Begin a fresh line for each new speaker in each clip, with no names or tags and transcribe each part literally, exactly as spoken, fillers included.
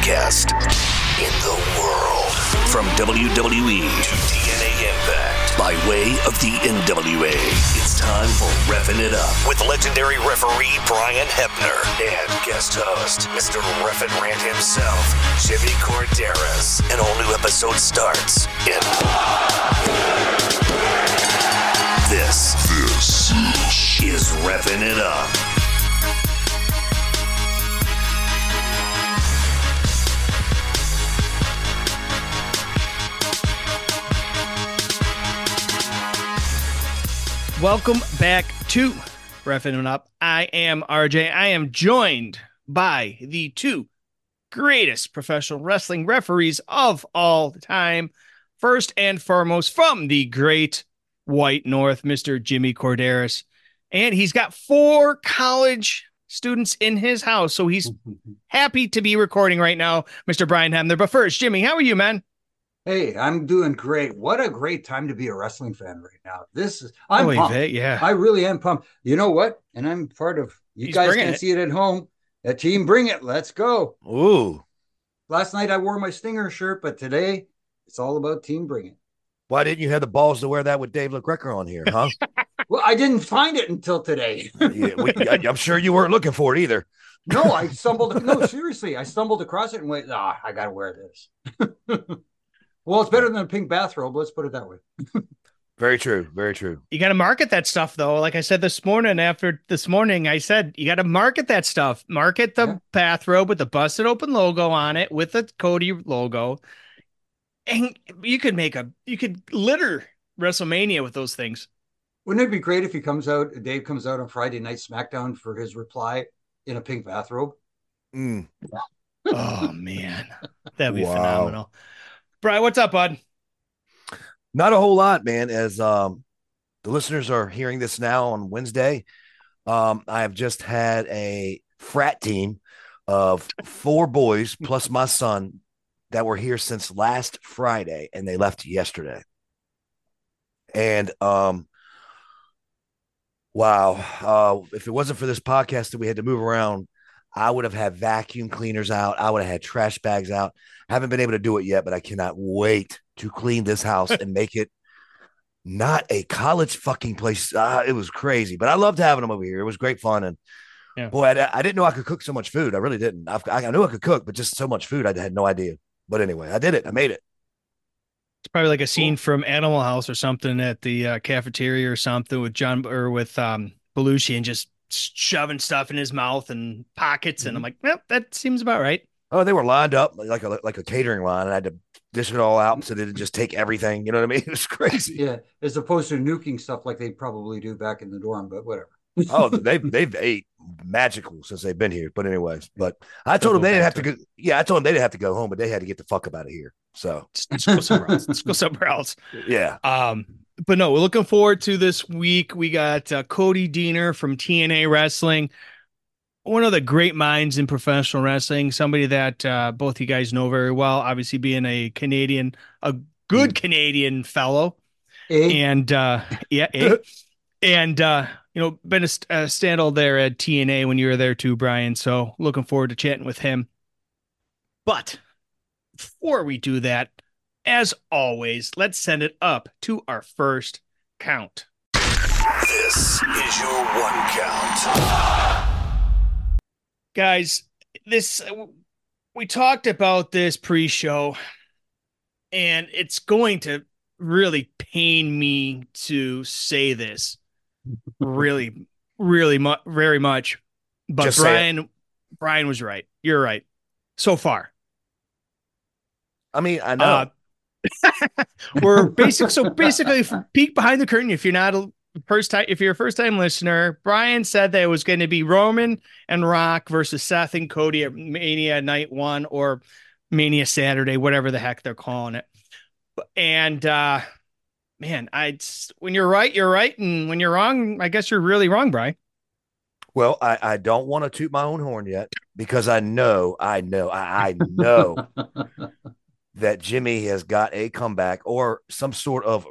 podcast in the world. From W W E to T N A Impact, by way of the N W A, it's time for Reffin' It Up with legendary referee Brian Hebner and guest host, Mister Reffin' Rant himself, Jimmy Corderas. An all-new episode starts in... This, this is Reffin' It Up.
Welcome back to Reffin' It Up. I am R J. I am joined by the two greatest professional wrestling referees of all time. First and foremost, from the great White North, Mister Jimmy Corderas. And he's got four college students in his house, so he's happy to be recording right now, Mister Brian Hebner. But first, Jimmy, how are you, man?
Hey, I'm doing great. What a great time to be a wrestling fan right now. This is, I'm
Believe
pumped.
It, yeah.
I really am pumped. You know what? And I'm part of, you
He's
guys can't
it.
see it at home. That team, bring it. Let's go.
Ooh.
Last night I wore my Stinger shirt, but today it's all about Team Bring It.
Why didn't you have the balls to wear that with Dave LaGreca on here, huh?
Well, I didn't find it until today.
yeah, we, I, I'm sure you weren't looking for it either.
No, I stumbled. No, seriously, I stumbled across it and went, ah, I got to wear this. Well, it's better than a pink bathrobe. Let's put it that way.
Very true. Very true.
You got to market that stuff, though. Like I said this morning, after this morning, I said, you got to market that stuff. Market the
Yeah.
bathrobe with the busted open logo on it, with the Cody logo. And you could make a, you could litter WrestleMania with those things.
Wouldn't it be great if he comes out, Dave comes out on Friday Night SmackDown for his reply in a pink bathrobe?
Mm.
Oh, man. That'd be
Wow.
phenomenal. Brian, what's up, bud?
Not a whole lot, man. As um, the listeners are hearing this now on Wednesday, um, I have just had a frat team of four boys plus my son that were here since last Friday, and they left yesterday. And um, wow, uh, if it wasn't for this podcast that we had to move around, I would have had vacuum cleaners out. I would have had trash bags out. I haven't been able to do it yet, but I cannot wait to clean this house and make it not a college fucking place. Uh, it was crazy, but I loved having them over here. It was great fun. And
Yeah.
boy, I, I didn't know I could cook so much food. I really didn't. I, I knew I could cook, but just so much food, I had no idea. But anyway, I did it. I made it.
It's probably like a scene from Animal House or something at the uh, cafeteria or something with John or with um, Belushi and just shoving stuff in his mouth and pockets. Mm-hmm. And I'm like, yep, that seems about right.
Oh, they were lined up like a like a catering line, and I had to dish it all out so they didn't just take everything. You know what I mean? It was crazy.
Yeah, as opposed to nuking stuff like they probably do back in the dorm, but whatever.
Oh, they've they've ate magical since they've been here. But anyways, but I told them they didn't have to go. Yeah, I told them they didn't have to go home, but they had to get the fuck up out of here. So
let's go somewhere else. Let's go somewhere else.
Yeah.
Um. But no, we're looking forward to this week. We got uh, Cody Deaner from T N A Wrestling, one of the great minds in professional wrestling, somebody that uh, both you guys know very well, obviously being a Canadian, a good mm. Canadian fellow.
A.
And uh, yeah, a. and, uh, you know, been a, a standout there at T N A when you were there too, Brian. So looking forward to chatting with him. But before we do that, as always, let's send it up to our first count.
This is your one count.
Guys, this we talked about this pre-show, and it's going to really pain me to say this, really, really, mu- very much. But
Just
Brian, Brian was right. You're right. So far,
I mean, I know.
Uh, we're basic. So basically, peek behind the curtain. If you're not a first time, if you're a first time listener, Brian said that it was going to be Roman and Rock versus Seth and Cody at Mania Night One or Mania Saturday, whatever the heck they're calling it. And uh, man, I when you're right, you're right, and when you're wrong, I guess you're really wrong, Brian.
Well, I, I don't want to toot my own horn yet because I know, I know, I, I know. that Jimmy has got a comeback or some sort of,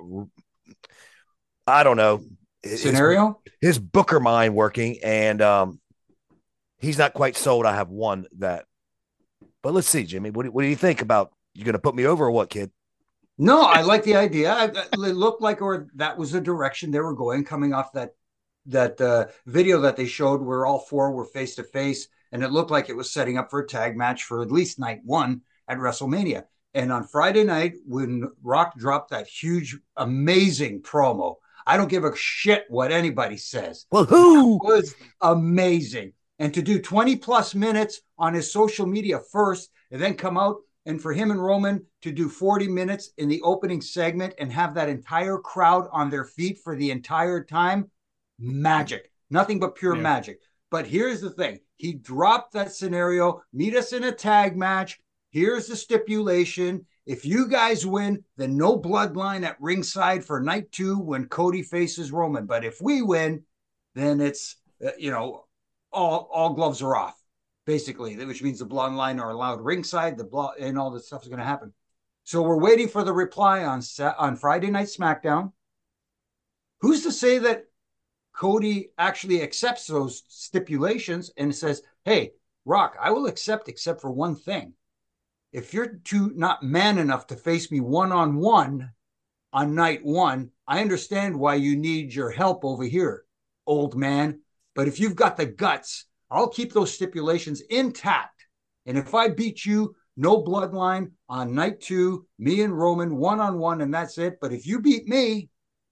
I don't know,
scenario,
his, his Booker mind working. And um, he's not quite sold. I have one that But let's see, Jimmy. What do, what do you think about you going to put me over or what, kid?
No, I like the idea. I, it looked like, or that was the direction they were going, coming off that that uh, video that they showed, where all four were face to face, and it looked like it was setting up for a tag match for at least night one at WrestleMania. And on Friday night, when Rock dropped that huge, amazing promo, I don't give a shit what anybody says.
Well, who
it was amazing, and to do twenty plus minutes on his social media first, and then come out. And for him and Roman to do forty minutes in the opening segment and have that entire crowd on their feet for the entire time, magic. Nothing but pure yeah. magic. But here's the thing. He dropped that scenario. Meet us in a tag match. Here's the stipulation. If you guys win, then no bloodline at ringside for night two when Cody faces Roman. But if we win, then it's, uh, you know, all, all gloves are off. Basically, which means the bloodline are allowed ringside, the blood and all this stuff is going to happen. So we're waiting for the reply on on Friday Night SmackDown. Who's to say that Cody actually accepts those stipulations and says, "Hey, Rock, I will accept, except for one thing. If you're too not man enough to face me one on one on night one, I understand why you need your help over here, old man. But if you've got the guts, I'll keep those stipulations intact. And if I beat you, no bloodline on night two, me and Roman one-on-one, and that's it. But if you beat me,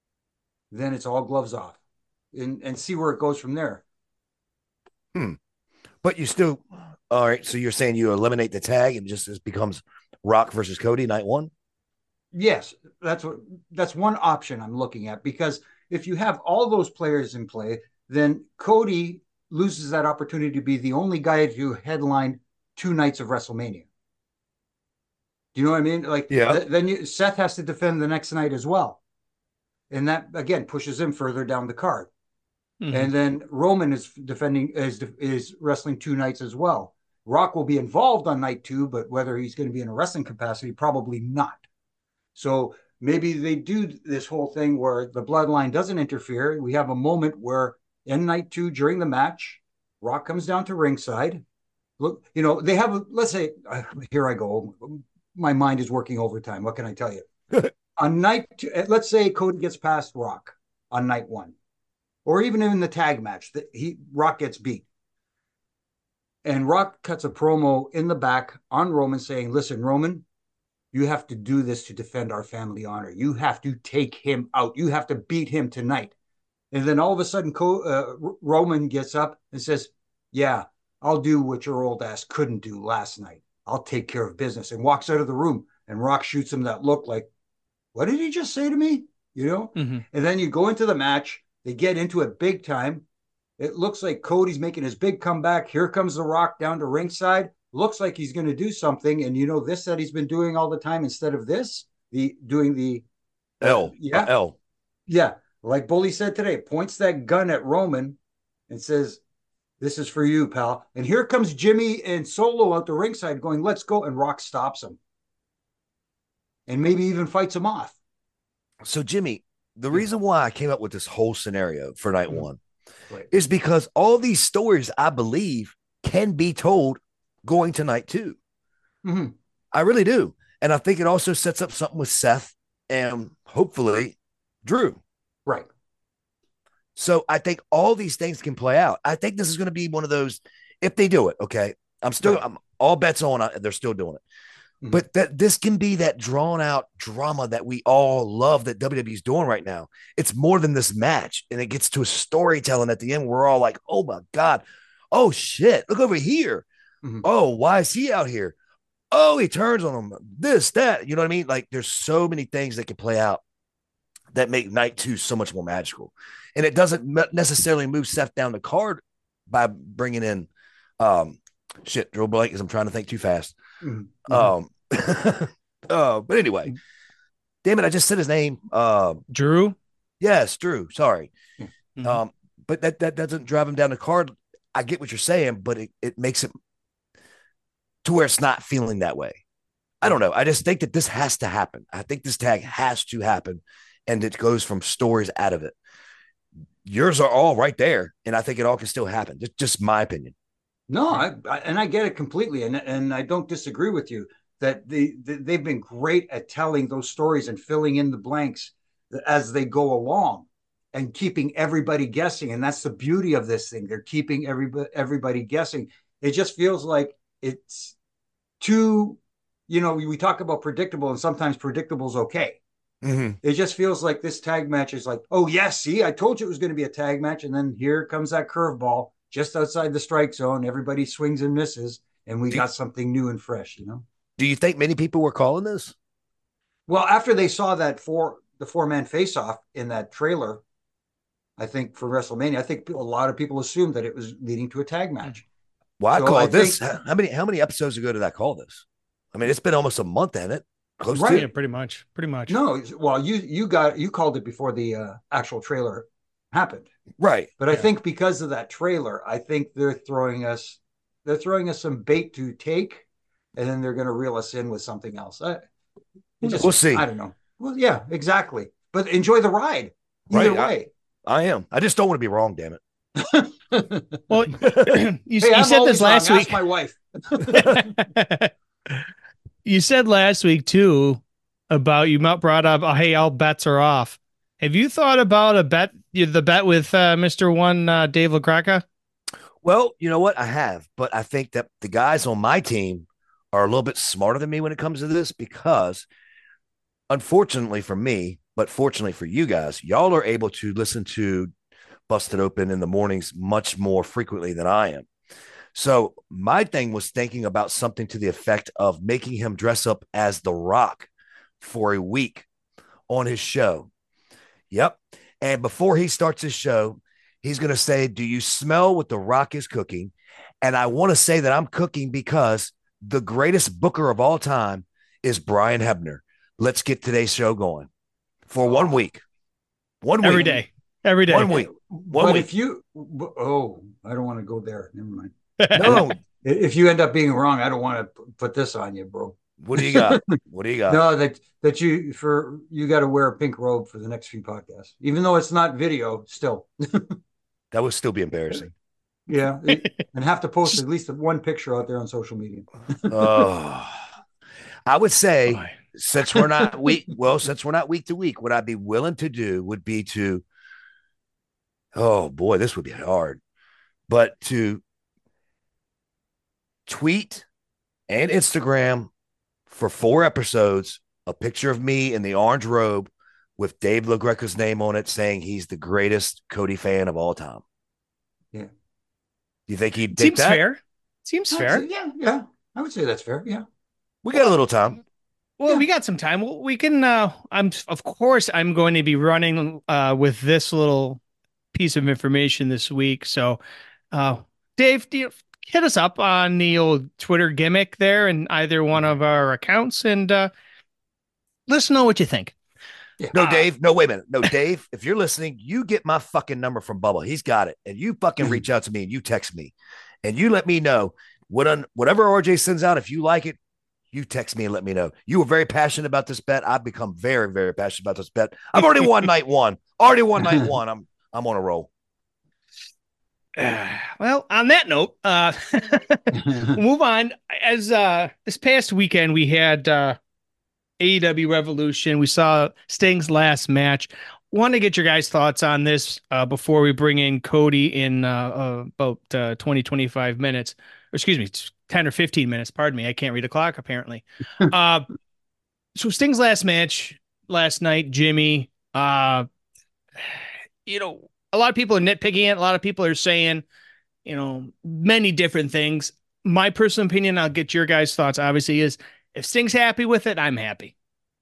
then it's all gloves off. And, and see where it goes from there."
Hmm. But you still, all right, so you're saying you eliminate the tag and just it becomes Rock versus Cody night one?
Yes, that's what that's one option I'm looking at. Because if you have all those players in play, then Cody loses that opportunity to be the only guy to headline two nights of WrestleMania. Do you know what I mean? Like,
yeah.
th- then you, Seth has to defend the next night as well. And that, again, pushes him further down the card. Mm-hmm. And then Roman is defending, is, is wrestling two nights as well. Rock will be involved on night two, but whether he's going to be in a wrestling capacity, probably not. So maybe they do this whole thing where the bloodline doesn't interfere. We have a moment where in night two, during the match, Rock comes down to ringside. Look, you know, they have, a, let's say, uh, here I go. My mind is working overtime. What can I tell you? On night two, let's say Cody gets past Rock on night one, or even in the tag match, that he Rock gets beat. And Rock cuts a promo in the back on Roman saying, "Listen, Roman, you have to do this to defend our family honor. You have to take him out. You have to beat him tonight." And then all of a sudden, uh, Roman gets up and says, "Yeah, I'll do what your old ass couldn't do last night. I'll take care of business," and walks out of the room. And Rock shoots him that look like, "What did he just say to me?" You know? Mm-hmm. And then you go into the match. They get into it big time. It looks like Cody's making his big comeback. Here comes The Rock down to ringside. Looks like he's going to do something. And you know this that he's been doing all the time instead of this? The doing the
L.
Uh, yeah.
Uh, L.
Yeah. Like Bully said today, points that gun at Roman and says, "This is for you, pal." And here comes Jimmy and Solo out the ringside going, "Let's go." And Rock stops him. And maybe even fights him off.
So, Jimmy, the reason why I came up with this whole scenario for night mm-hmm. one
right.
is because all these stories, I believe, can be told going to night two.
Mm-hmm.
I really do. And I think it also sets up something with Seth and hopefully Drew.
Right.
So I think all these things can play out. I think this is going to be one of those, if they do it, okay, I'm still, right. I'm all bets on, they're still doing it. Mm-hmm. But that this can be that drawn out drama that we all love that W W E is doing right now. It's more than this match. And it gets to a storytelling at the end. We're all like, "Oh my God. Oh shit. Look over here. Mm-hmm. Oh, why is he out here? Oh, he turns on him. This, that, you know what I mean? Like there's so many things that can play out that make night two so much more magical. And it doesn't necessarily move Seth down the card by bringing in um, shit, Drew Blank, because I'm trying to think too fast. Mm-hmm. Um, uh, but anyway, damn it, I just said his name. Uh,
Drew?
Yes, Drew. Sorry.
Mm-hmm.
Um, but that, that doesn't drive him down the card. I get what you're saying, but it, it makes it to where it's not feeling that way. I don't know. I just think that this has to happen. I think this tag has to happen. And it goes from stories out of it. Yours are all right there. And I think it all can still happen. Just, just my opinion.
No, I, I and I get it completely, and and I don't disagree with you that the, the they've been great at telling those stories and filling in the blanks as they go along, and keeping everybody guessing. And that's the beauty of this thing; they're keeping everybody everybody guessing. It just feels like it's too, you know, we talk about predictable, and sometimes predictable is okay. Mm-hmm. It just feels like this tag match is like, oh yes, see, I told you it was going to be a tag match, and then here comes that curveball just outside the strike zone. Everybody swings and misses, and we do got you, something new and fresh, you know?
Do you think many people were calling this?
Well, after they saw that four, the four-man face-off in that trailer, I think for WrestleMania, I think a lot of people assumed that it was leading to a tag match.
Well, I so called I this. Think, how many how many episodes ago did I call this? I mean, it's been almost a month, hasn't it?
Close right. to yeah, pretty much. Pretty much.
No, well, you you got you called it before the uh, actual trailer happened.
Right.
But yeah. I think because of that trailer, I think they're throwing us they're throwing us some bait to take, and then they're going to reel us in with something else. I,
just, we'll see.
I don't know. Well, yeah, exactly. But enjoy the ride. Either right. way.
I, I am. I just don't want to be wrong, damn it.
Well, you, hey, you said this last
wrong.
week.
Ask my wife.
You said last week too about you brought up, oh, hey, all bets are off. Have you thought about a bet, the bet with uh, Mister One, uh, Dave LaGreca?
Well, you know what? I have, but I think that the guys on my team are a little bit smarter than me when it comes to this, because unfortunately for me, but fortunately for you guys, y'all are able to listen to Busted Open in the mornings much more frequently than I am. So my thing was thinking about something to the effect of making him dress up as The Rock for a week on his show. Yep. And before he starts his show, he's going to say, do you smell what The Rock is cooking? And I want to say that I'm cooking because the greatest booker of all time is Brian Hebner. Let's get today's show going for one week. One week.
Every day. Every day.
One week. One
but
week.
if you, oh, I don't want to go there. Never mind.
No,
if you end up being wrong, I don't want to put this on you, bro.
What do you got? What do you got?
No, that that you for you got to wear a pink robe for the next few podcasts, even though it's not video. Still,
that would still be embarrassing.
Yeah, and have to post at least one picture out there on social media.
Oh, I would say oh, since we're not week, well, since we're not week to week, what I'd be willing to do would be to. Oh boy, this would be hard, but to. Tweet and Instagram for four episodes, a picture of me in the orange robe with Dave LaGreca's name on it, saying he's the greatest Cody fan of all time.
Yeah.
Do you think he'd
Seems
that?
fair. Seems fair.
Say, yeah, yeah. I would say that's fair. Yeah.
We got a little time.
Well, yeah. we got some time. Well, we can, uh, I'm, of course, I'm going to be running uh, with this little piece of information this week. So, uh, Dave, do you, hit us up on the old Twitter gimmick there in either one of our accounts, and uh, let us know what you think.
Yeah. No, Dave. No, wait a minute. No, Dave, if you're listening, you get my fucking number from Bubba. He's got it. And you fucking reach out to me and you text me and you let me know what un- whatever R J sends out. If you like it, you text me and let me know. You were very passionate about this bet. I've become very, very passionate about this bet. I've already won night one. Already won night one. I'm I'm on a roll.
Uh, well, on that note, uh, we'll move on. As uh, this past weekend, we had uh, A E W Revolution. We saw Sting's last match. Want to get your guys' thoughts on this uh, before we bring in Cody in uh, uh, about uh, twenty, twenty-five minutes. Or excuse me, ten or fifteen minutes. Pardon me. I can't read a clock, apparently. uh, so Sting's last match last night, Jimmy, uh, you know, a lot of people are nitpicking it. A lot of people are saying, you know, many different things. My personal opinion, I'll get your guys' thoughts, obviously, is if Sting's happy with it, I'm happy.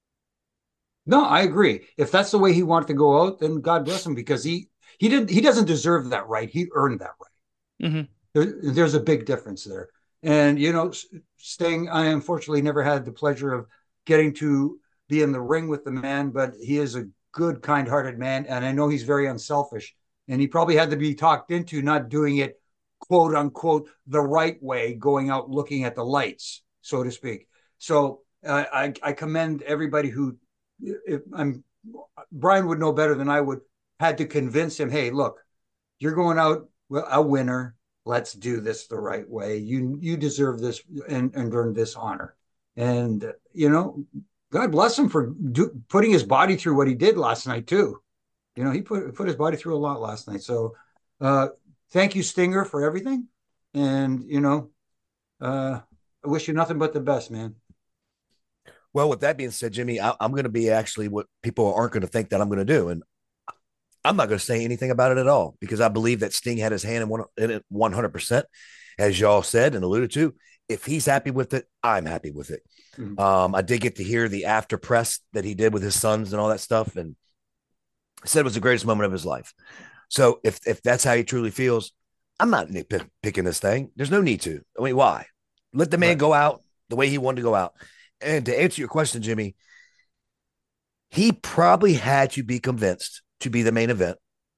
No, I agree. If that's the way he wanted to go out, then God bless him, because he he didn't he doesn't deserve that right. He earned that right.
Mm-hmm.
There, there's a big difference there. And, you know, Sting, I unfortunately never had the pleasure of getting to be in the ring with the man, but he is a good, kind-hearted man. And I know he's very unselfish. And he probably had to be talked into not doing it, quote unquote, the right way, going out looking at the lights, so to speak. So uh, I, I commend everybody who, if I'm, Brian would know better than I would, had to convince him, hey, look, you're going out a winner. let's do this the right way. You you deserve this and, and earn this honor. And, you know, God bless him for do, putting his body through what he did last night, too. You know, he put, put his body through a lot last night. So uh, thank you, Stinger, for everything. And, you know, uh, I wish you nothing but the best, man.
Well, with that being said, Jimmy, I, I'm going to be actually what people aren't going to think that I'm going to do. And I'm not going to say anything about it at all because I believe that Sting had his hand in, one, in it one hundred percent, as y'all said and alluded to. If he's happy with it, I'm happy with it. Mm-hmm. Um, I did get to hear the after press that he did with his sons and all that stuff. And said it was the greatest moment of his life. So if, if that's how he truly feels, I'm not nitpicking this thing. There's no need to. I mean, why? Let the man right. go out the way he wanted to go out. And to answer your question, Jimmy, he probably had to be convinced to be the main event.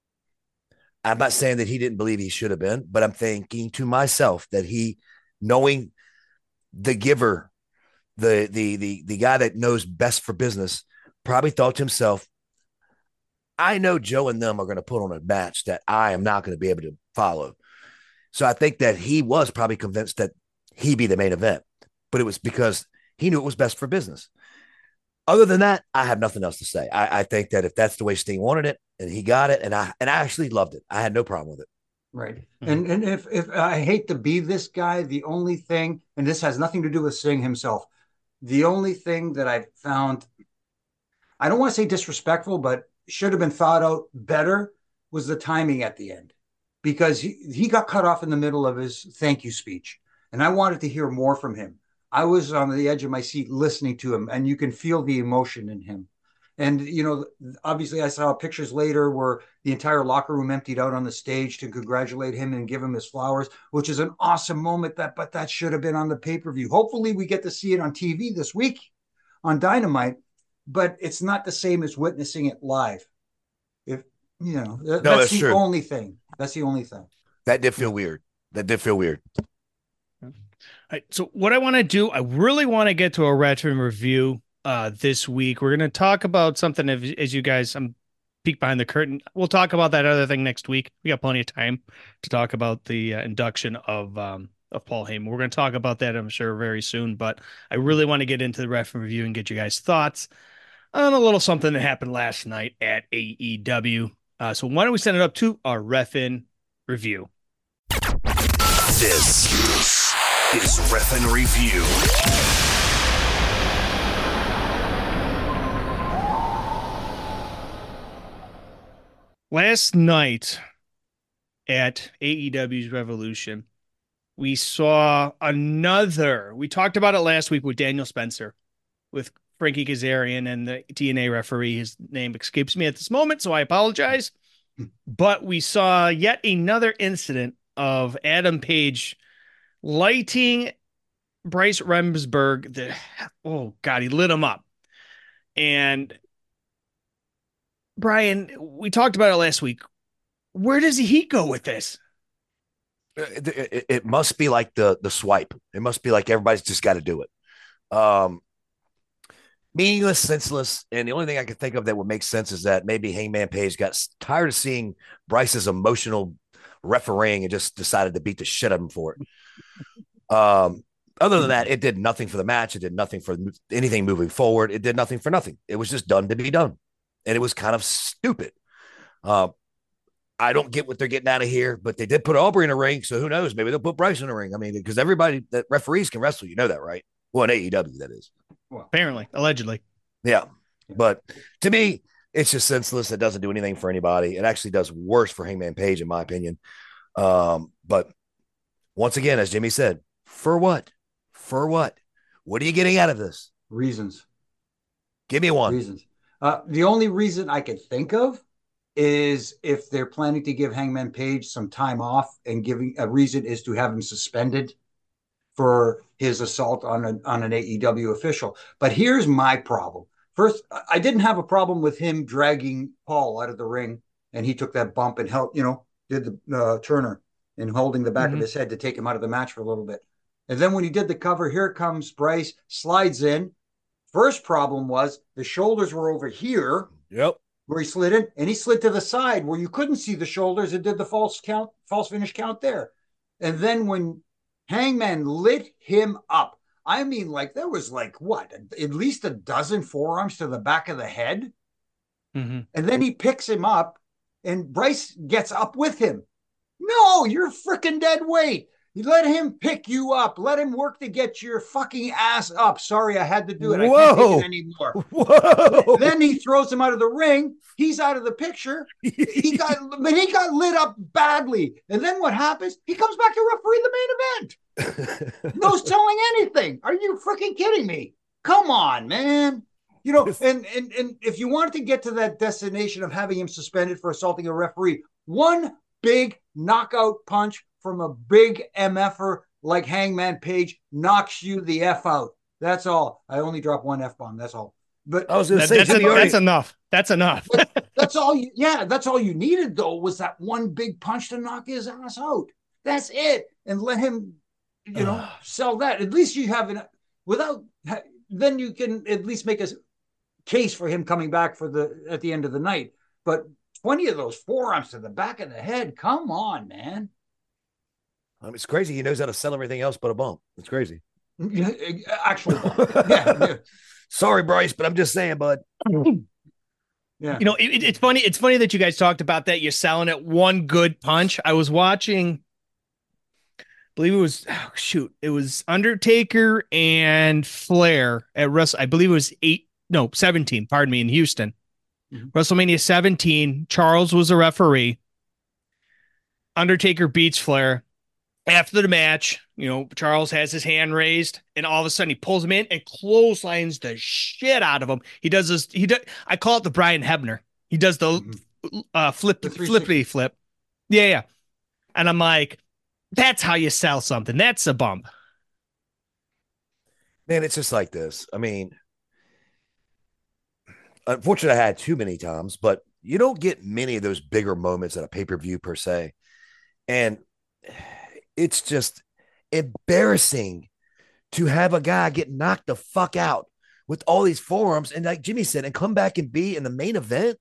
I'm not saying that he didn't believe he should have been, but I'm thinking to myself that he, knowing the giver, the the the the guy that knows best for business, probably thought to himself, I know Joe and them are going to put on a match that I am not going to be able to follow. So I think that he was probably convinced that he be the main event, but it was because he knew it was best for business. Other than that, I have nothing else to say. I, I think that if that's the way Sting wanted it and he got it, and I and I actually loved it. I had no problem with it.
Right. Mm-hmm. And and if if I hate to be this guy, the only thing, and this has nothing to do with Sting himself, the only thing that I found, I don't want to say disrespectful, but should have been thought out better was the timing at the end, because he, he got cut off in the middle of his thank you speech. And I wanted to hear more from him. I was on the edge of my seat listening to him, and you can feel the emotion in him. And, you know, obviously I saw pictures later where the entire locker room emptied out on the stage to congratulate him and give him his flowers, which is an awesome moment, that, but that should have been on the pay-per-view. Hopefully we get to see it on T V this week on Dynamite, but it's not the same as witnessing it live. If, you know, no, that's, that's the true. only thing. That's the only thing.
That did feel weird. That did feel weird.
Right, so what I want to do, I really want to get to a retro review uh, this week. We're going to talk about something as, as you guys, I'm peek behind the curtain. We'll talk about that other thing next week. We got plenty of time to talk about the uh, induction of um, of Paul Heyman. We're going to talk about that, I'm sure, very soon. But I really want to get into the retro review and get you guys' thoughts on a little something that happened last night at A E W. Uh, so why don't we send it up to our Refin review?
This is Refin Review.
Last night at A E W's Revolution, we saw another. We talked about it last week with Daniel Spencer, with Frankie Kazarian and the T N A referee. His name escapes me at this moment, so I apologize. But we saw yet another incident of Adam Page lighting Bryce Remsburg. The, oh, God, he lit him up. And Brian, we talked about it last week. Where does he go with this?
It, it, it must be like the the swipe. It must be like everybody's just got to do it. Um, meaningless, senseless, and the only thing I can think of that would make sense is that maybe Hangman Page got tired of seeing Bryce's emotional refereeing and just decided to beat the shit out of him for it. Um, other than that, it did nothing for the match. It did nothing for anything moving forward. It did nothing for nothing. It was just done to be done, and it was kind of stupid. Uh, I don't get what they're getting out of here, but they did put Aubrey in a ring, so who knows? Maybe they'll put Bryce in a ring. I mean, because everybody that referees can wrestle, you know that, right? Well, in A E W, that is.
Well, apparently, allegedly.
Yeah. But to me, it's just senseless. It doesn't do anything for anybody. It actually does worse for Hangman Page, in my opinion. Um, but once again, as Jimmy said, for what? For what? What are you getting out of this?
Reasons.
Give me one.
Reasons. Uh, the only reason I can think of is if they're planning to give Hangman Page some time off, and giving a reason is to have him suspended for his assault on, a, on an A E W official. But here's my problem. First, I didn't have a problem with him dragging Paul out of the ring, and he took that bump and helped, you know, did the uh, Turner and holding the back mm-hmm. of his head to take him out of the match for a little bit. And then when he did the cover, here comes Bryce, slides in. First problem was the shoulders were over here.
Yep.
Where he slid in, and he slid to the side where you couldn't see the shoulders and did the false count, false finish count there. And then when Hangman lit him up, I mean, like there was like what, at least a dozen forearms to the back of the head.
Mm-hmm.
And then he picks him up and Bryce gets up with him. No, you're freaking dead weight. You let him pick you up. Let him work to get your fucking ass up. Sorry, I had to do it.
Whoa.
I can't take it anymore.
Whoa.
Then he throws him out of the ring. He's out of the picture. He got, but he got lit up badly. And then what happens? He comes back to referee the main event. No telling anything. Are you freaking kidding me? Come on, man. You know, and, and and if you wanted to get to that destination of having him suspended for assaulting a referee, one big knockout punch from a big M F-er like Hangman Page knocks you the F out. That's all. I only dropped one F-bomb. That's all. But
I was going to
That-
say,
that's,
Jimmy
en-
already-
that's enough. That's enough.
that's all you, yeah, that's all you needed, though, was that one big punch to knock his ass out. That's it. And let him, you know, sell that. At least you have an, without, then you can at least make a case for him coming back for the, at the end of the night. But twenty of those forearms to the back of the head, come on, man.
I mean, it's crazy. He knows how to sell everything else but a bump. It's crazy.
Actual bump. Yeah, yeah.
Sorry, Bryce, but I'm just saying, bud.
Yeah.
You know, it, it's funny. It's funny that you guys talked about that. You're selling it one good punch. I was watching, I believe it was, oh, shoot, it was Undertaker and Flair at Wrestle. I believe it was eight, no, seventeen, pardon me, in Houston.
Mm-hmm.
WrestleMania seventeen. Charles was a referee. Undertaker beats Flair. After the match, you know, Charles has his hand raised, and all of a sudden he pulls him in and clotheslines the shit out of him. He does this. He does. I call it the Brian Hebner. He does the
Mm-hmm.
uh, flip,
The
flippity flip. Yeah, yeah. And I'm like, that's how you sell something. That's a bump.
Man, it's just like this. I mean, unfortunately, I had too many times, but you don't get many of those bigger moments at a pay-per-view per se. And it's just embarrassing to have a guy get knocked the fuck out with all these forearms. And like Jimmy said, and come back and be in the main event.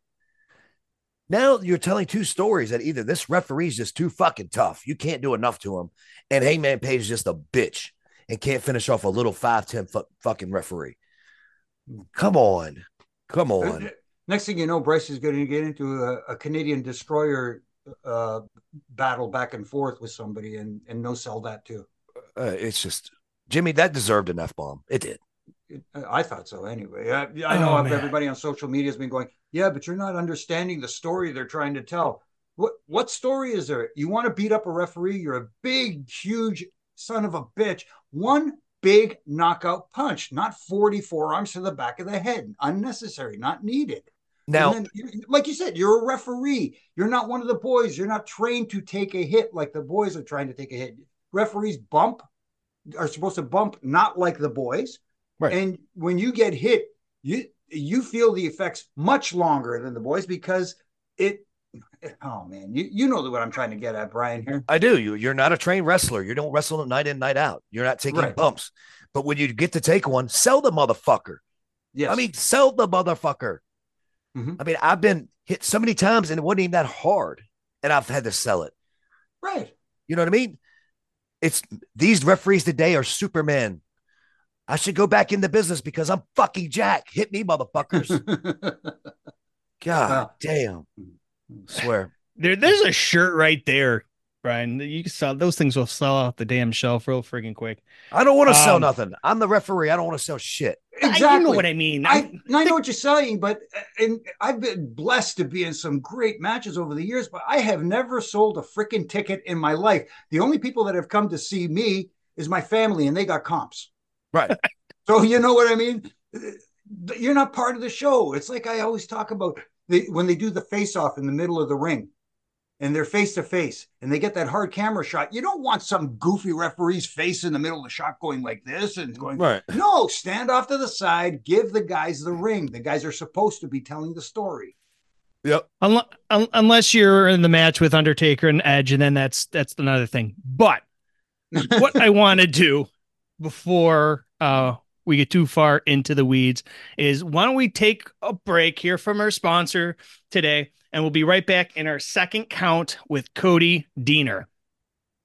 Now you're telling two stories that either this referee's just too fucking tough. You can't do enough to him. And Hangman Page is just a bitch and can't finish off a little five ten fu- fucking referee. Come on. Come on.
Next thing you know, Bryce is going to get into a, a Canadian destroyer uh, battle back and forth with somebody and, and no sell that too.
Uh, it's just, Jimmy, that deserved an F-bomb. It did.
It, I thought so anyway. I, I know
Oh, man.
everybody on social media has been going, yeah, but you're not understanding the story they're trying to tell. What what story is there? You want to beat up a referee? You're a big, huge son of a bitch. One big knockout punch, not forty forearms to the back of the head. Unnecessary, not needed.
Now,
And then, like you said, you're a referee. You're not one of the boys. You're not trained to take a hit like the boys are trying to take a hit. Referees bump, are supposed to bump not like the boys.
Right.
And when you get hit, you you feel the effects much longer than the boys because it, oh man, you, you know what I'm trying to get at, Brian, here.
I do. You, you're not a trained wrestler. You don't wrestle night in, night out. You're not taking
Right.
bumps. But when you get to take one, sell the motherfucker.
Yes.
I mean, sell the motherfucker.
Mhm.
I mean, I've been hit so many times and it wasn't even that hard. And I've had to sell it.
right.
You know what I mean? It's these referees today are Superman. I should go back in the business because I'm fucking Jack. Hit me, motherfuckers. God
Wow.
damn. Swear.
There, there's a shirt right there, Brian. You can sell those things. Will sell off the damn shelf real freaking quick.
I don't want to sell
Um,
nothing. I'm the referee. I don't want to sell shit.
Exactly.
I, you know what I mean.
I, I know what you're saying, but and I've been blessed to be in some great matches over the years, but I have never sold a freaking ticket in my life. The only people that have come to see me is my family, and they got comps.
Right.
So you know what I mean? You're not part of the show. It's like I always talk about the, when they do the face-off in the middle of the ring, and they're face to face, and they get that hard camera shot. You don't want some goofy referee's face in the middle of the shot going like this and going.
Right.
No, stand off to the side. Give the guys the ring. The guys are supposed to be telling the story.
Yep.
Unless, unless you're in the match with Undertaker and Edge, and then that's that's another thing. But what I want to do before uh, we get too far into the weeds is why don't we take a break here from our sponsor today, and we'll be right back in our second count with Cody Deaner.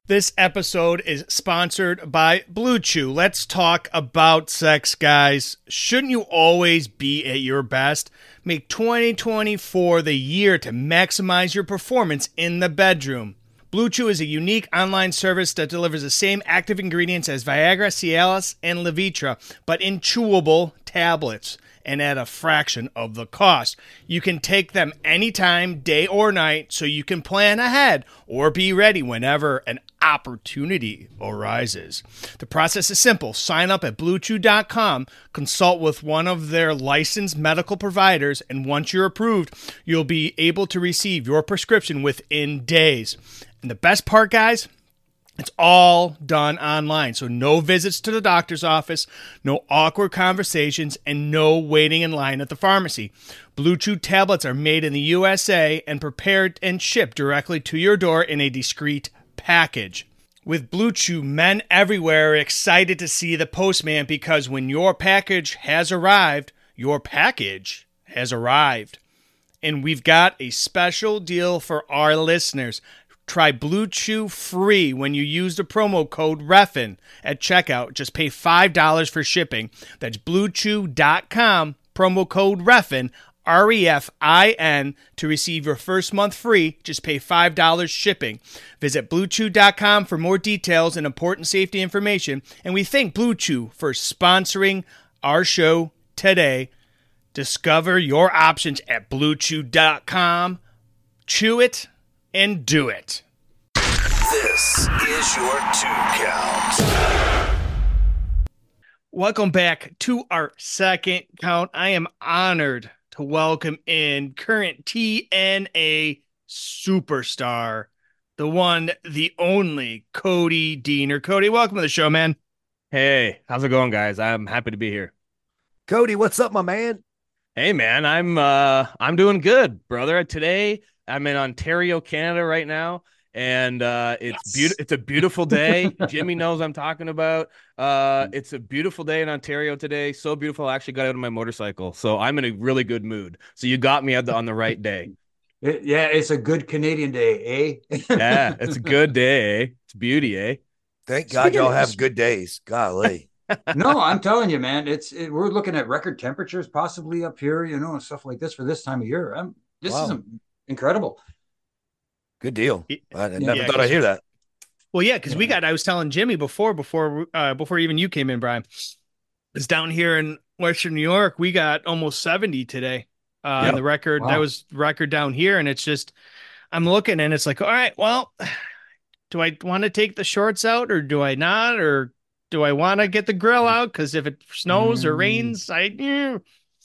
This episode is sponsored by Blue Chew. Let's talk about sex, guys. Shouldn't you always be at your best? Make twenty twenty-four the year to maximize your performance in the bedroom. Blue Chew is a unique online service that delivers the same active ingredients as Viagra, Cialis, and Levitra, but in chewable tablets and at a fraction of the cost. You can take them anytime, day or night, so you can plan ahead or be ready whenever an opportunity arises. The process is simple. Sign up at blue chew dot com, consult with one of their licensed medical providers, and once you're approved, you'll be able to receive your prescription within days. And the best part, guys, it's all done online, so no visits to the doctor's office, no awkward conversations, and no waiting in line at the pharmacy. Blue Chew tablets are made in the U S A and prepared and shipped directly to your door in a discreet package. With Blue Chew, men everywhere are excited to see the postman because when your package has arrived, your package has arrived. And we've got a special deal for our listeners. Try Blue Chew free when you use the promo code REFFIN at checkout. Just pay five dollars for shipping. That's blue chew dot com, promo code REFFIN, R E F I N, to receive your first month free. Just pay five dollars shipping. Visit blue chew dot com for more details and important safety information. And we thank Blue Chew for sponsoring our show today. Discover your options at blue chew dot com. Chew it and do it.
This is your two count.
Welcome back to our second count. I am honored to welcome in current T N A superstar, the one, the only Cody Deaner. Cody, welcome to the show, man.
Hey, how's it going, guys? I'm happy to be here.
Cody, what's up, my man?
Hey, man, I'm uh, I'm doing good, brother. Today, I'm in Ontario, Canada right now, and uh, it's
Yes.
beautiful. It's a beautiful day. Jimmy knows I'm talking about. Uh, it's a beautiful day in Ontario today. So beautiful. I actually got out on my motorcycle, so I'm in a really good mood. So you got me at the, on the right day.
It, yeah, it's a good Canadian day, eh?
Yeah, it's a good day. Eh? It's beauty, eh?
Thank God
Speaking
y'all
of-
have good days. Golly.
No, I'm telling you, man. It's it, we're looking at record temperatures possibly up here, you know, and stuff like this for this time of year. I'm, this
Wow.
is incredible.
Good deal.
Y-
I never
Yeah,
thought I'd hear that.
Well, yeah, because we got, I was telling Jimmy before, before, uh, before even you came in, Brian, it's down here in Western New York. We got almost seventy today. Uh,
Yep.
and the record,
Wow.
that was record down here. And it's just, I'm looking and it's like, all right, well, do I want to take the shorts out or do I not? Or do I want to get the grill out? Because if it snows or
Mm.
rains, I, yeah.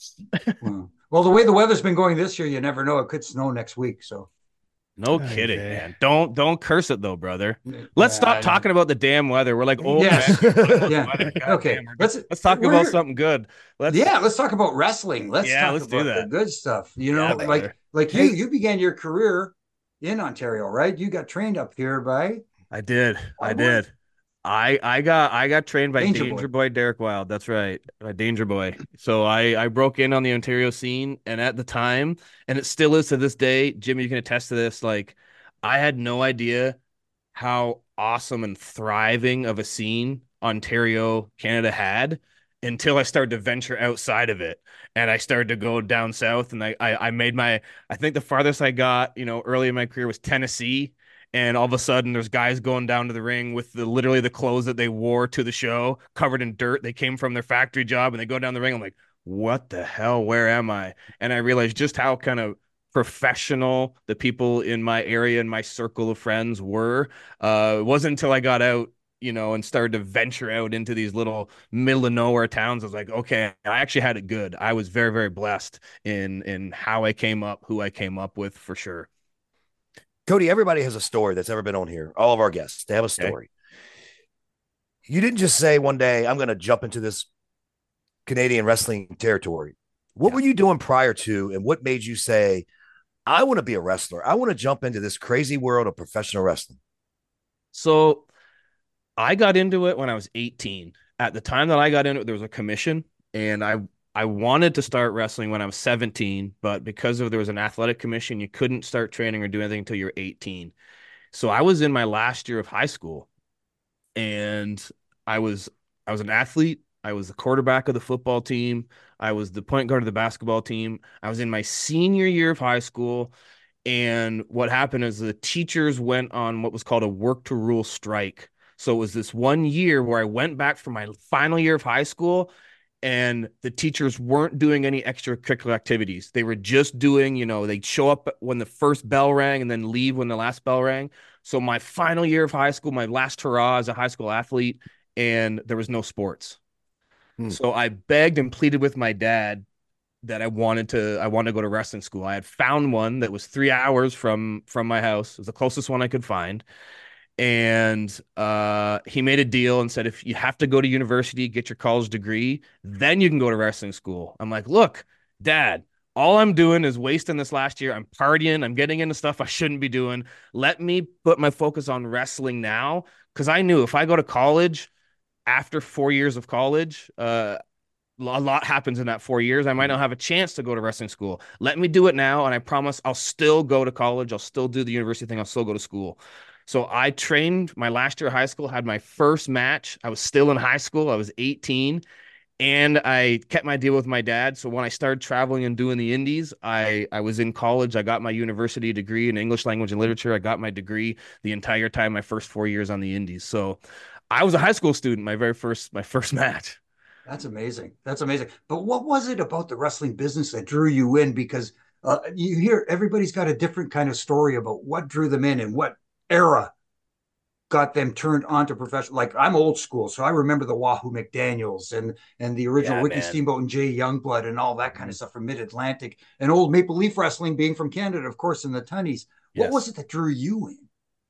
Well, well, the way the weather's been going this year, you never know. It could snow next week. So
No
Okay.
kidding, man. Don't don't curse it though, brother. Let's
Yeah,
stop
I-
talking about the damn weather. We're like old
Yes.
men.
Yeah.
God
Okay.
damn, we're-
Let's
let's talk
we're
about
here-
something good. Let's
Yeah, let's talk about wrestling. Let's
Yeah,
talk
let's do
about
that.
the good stuff. You know,
Yeah,
like
brother.
like
Hey.
you you began your career in Ontario, right? You got trained up here by
I did. I
Cowboy?
did. I I got I got trained by
Danger
Danger,
Boy.
Boy. Derek Wild. That's right. By Danger Boy. So I I broke in on the Ontario scene, and at the time, and it still is to this day, Jimmy, you can attest to this, like I had no idea how awesome and thriving of a scene Ontario, Canada had until I started to venture outside of it. And I started to go down south, and I, I I made my I think the farthest I got, you know, early in my career was Tennessee. And all of a sudden, there's guys going down to the ring with the literally the clothes that they wore to the show, covered in dirt. They came from their factory job, and they go down the ring. I'm like, what the hell? Where am I? And I realized just how kind of professional the people in my area and my circle of friends were. Uh, it wasn't until I got out, you know, and started to venture out into these little middle of nowhere towns. I was like, okay, I actually had it good. I was very, very blessed in in how I came up, who I came up with, for sure.
Cody, everybody has a story that's ever been on here. All of our guests, they have a
Okay.
story. You didn't just say one day, I'm going to jump into this Canadian wrestling territory. What
Yeah.
were you doing prior to, and what made you say, I want to be a wrestler? I want to jump into this crazy world of professional wrestling.
So I got into it when I was eighteen. At the time that I got into it, there was a commission, and I I wanted to start wrestling when I was seventeen, but because of there was an athletic commission, you couldn't start training or do anything until you were eighteen. So I was in my last year of high school, and I was I was an athlete. I was the quarterback of the football team. I was the point guard of the basketball team. I was in my senior year of high school. And what happened is the teachers went on what was called a work to rule strike. So it was this one year where I went back for my final year of high school, and the teachers weren't doing any extracurricular activities. They were just doing, you know, they'd show up when the first bell rang and then leave when the last bell rang. So my final year of high school, my last hurrah as a high school athlete, and there was no sports. Hmm. So I begged and pleaded with my dad that I wanted to, I wanted to go to wrestling school. I had found one that was three hours from, from my house. It was the closest one I could find. And uh, he made a deal and said, if you have to go to university, get your college degree, then you can go to wrestling school. I'm like, look, Dad, all I'm doing is wasting this last year. I'm partying. I'm getting into stuff I shouldn't be doing. Let me put my focus on wrestling now. Because I knew if I go to college after four years of college, uh, a lot happens in that four years. I might not have a chance to go to wrestling school. Let me do it now. And I promise I'll still go to college. I'll still do the university thing. I'll still go to school. So I trained my last year of high school, had my first match. I was still in high school. I was eighteen, and I kept my deal with my dad. So when I started traveling and doing the indies, I, I was in college. I got my university degree in English language and literature. I got my degree the entire time, my first four years on the indies. So I was a high school student, my very first, my first match.
That's amazing. That's amazing. But what was it about the wrestling business that drew you in? Because uh, you hear everybody's got a different kind of story about what drew them in and what era got them turned on to professional. Like, I'm old school, so I remember the Wahoo McDaniels and and the original yeah, Ricky man. Steamboat and Jay Youngblood and all that kind mm-hmm. of stuff from Mid-Atlantic, and old Maple Leaf Wrestling being from Canada, of course, in the Tunnies. What yes. was it that drew you in?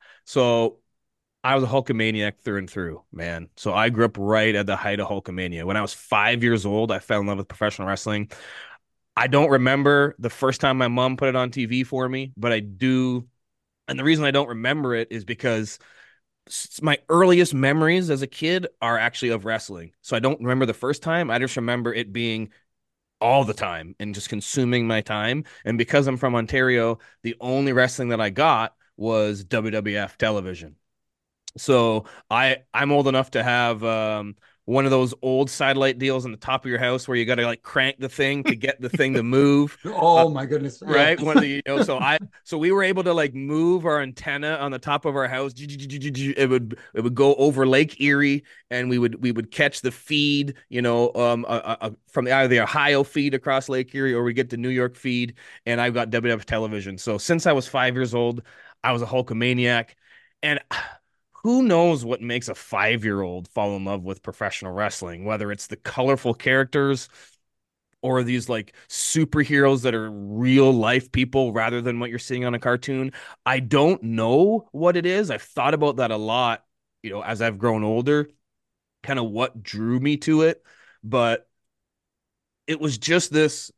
So I was a Hulkamaniac through and through, man. So I grew up right at the height of Hulkamania. When I was five years old, I fell in love with professional wrestling. I don't remember the first time my mom put it on T V for me, but I do. And the reason I don't remember it is because my earliest memories as a kid are actually of wrestling. So I don't remember the first time. I just remember it being all the time and just consuming my time. And because I'm from Ontario, the only wrestling that I got was W W F television. So I, I'm old enough to have um, one of those old satellite deals on the top of your house where you got to like crank the thing to get the thing to move.
Oh uh, my goodness.
Right. Yeah. One of the, you know, so I, so we were able to like move our antenna on the top of our house. It would, it would go over Lake Erie, and we would, we would catch the feed, you know, um, uh, uh, from the, either the Ohio feed across Lake Erie, or we get the New York feed. And I've got W W F television. So since I was five years old, I was a Hulkamaniac. And who knows what makes a five-year-old fall in love with professional wrestling, whether it's the colorful characters or these like superheroes that are real life people rather than what you're seeing on a cartoon. I don't know what it is. I've thought about that a lot, you know, as I've grown older, kind of what drew me to it. But it was just this,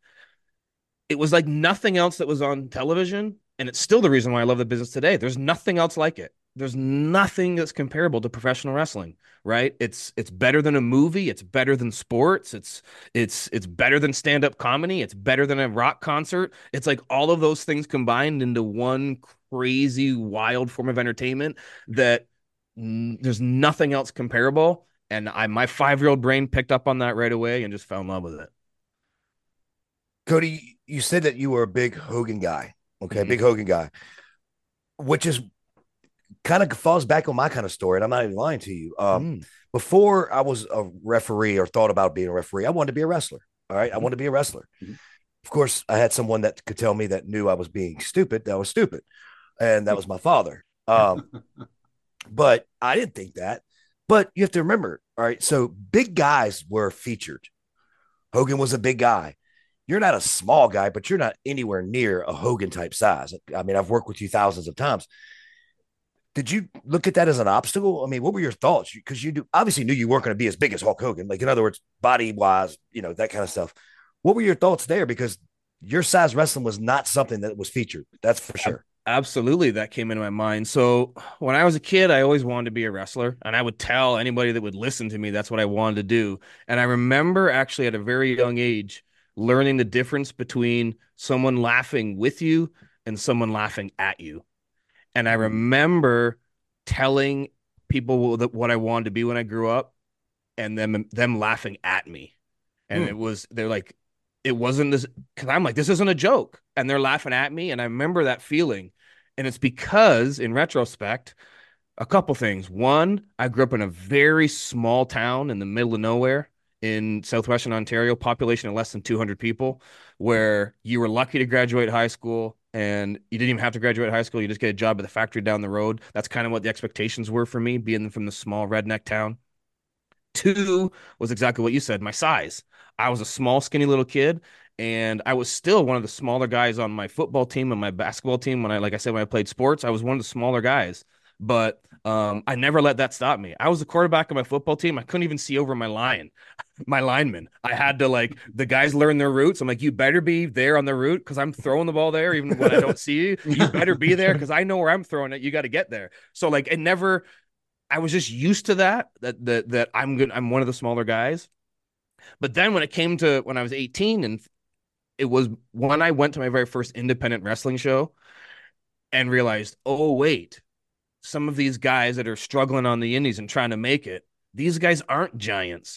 it was like nothing else that was on television. And it's still the reason why I love the business today. There's nothing else like it. There's nothing that's comparable to professional wrestling, right? It's it's better than a movie. It's better than sports. It's it's it's better than stand-up comedy. It's better than a rock concert. It's like all of those things combined into one crazy, wild form of entertainment that n- there's nothing else comparable. And I, my five-year-old brain picked up on that right away and just fell in love with it.
Cody, you said that you were a big Hogan guy. Okay, mm-hmm. Big Hogan guy, which is kind of falls back on my kind of story, and I'm not even lying to you. Um, mm. Before I was a referee or thought about being a referee, I wanted to be a wrestler. All right, mm-hmm. I wanted to be a wrestler. Mm-hmm. Of course, I had someone that could tell me that knew I was being stupid. That was stupid, and that was my father. Um, but I didn't think that. But you have to remember, all right. So big guys were featured. Hogan was a big guy. You're not a small guy, but you're not anywhere near a Hogan type size. I mean, I've worked with you thousands of times. Did you look at that as an obstacle? I mean, what were your thoughts? Because you do, obviously knew you weren't going to be as big as Hulk Hogan. Like, in other words, body wise, you know, that kind of stuff. What were your thoughts there? Because your size wrestling was not something that was featured. That's for sure.
Absolutely. That came into my mind. So when I was a kid, I always wanted to be a wrestler, and I would tell anybody that would listen to me, that's what I wanted to do. And I remember actually at a very young age, learning the difference between someone laughing with you and someone laughing at you. And I remember telling people that what I wanted to be when I grew up, and them them laughing at me. And mm. it was they're like, it wasn't this, because I'm like, this isn't a joke, and they're laughing at me. And I remember that feeling, and it's because in retrospect, a couple things. One, I grew up in a very small town in the middle of nowhere in southwestern Ontario, population of less than two hundred people, where you were lucky to graduate high school, and you didn't even have to graduate high school. You just get a job at the factory down the road. That's kind of what the expectations were for me, being from the small redneck town. Two was exactly what you said, my size. I was a small, skinny little kid, and I was still one of the smaller guys on my football team and my basketball team. When I, like I said, when I played sports, I was one of the smaller guys. But um, I never let that stop me. I was the quarterback of my football team. I couldn't even see over my line, my linemen. I had to, like, the guys learn their routes. I'm like, you better be there on the route because I'm throwing the ball there even when I don't see you. You better be there because I know where I'm throwing it. You got to get there. So, like, it never – I was just used to that, that that that I'm good. I'm one of the smaller guys. But then when it came to when I was eighteen, and it was when I went to my very first independent wrestling show and realized, oh, wait, some of these guys that are struggling on the indies and trying to make it, these guys aren't giants.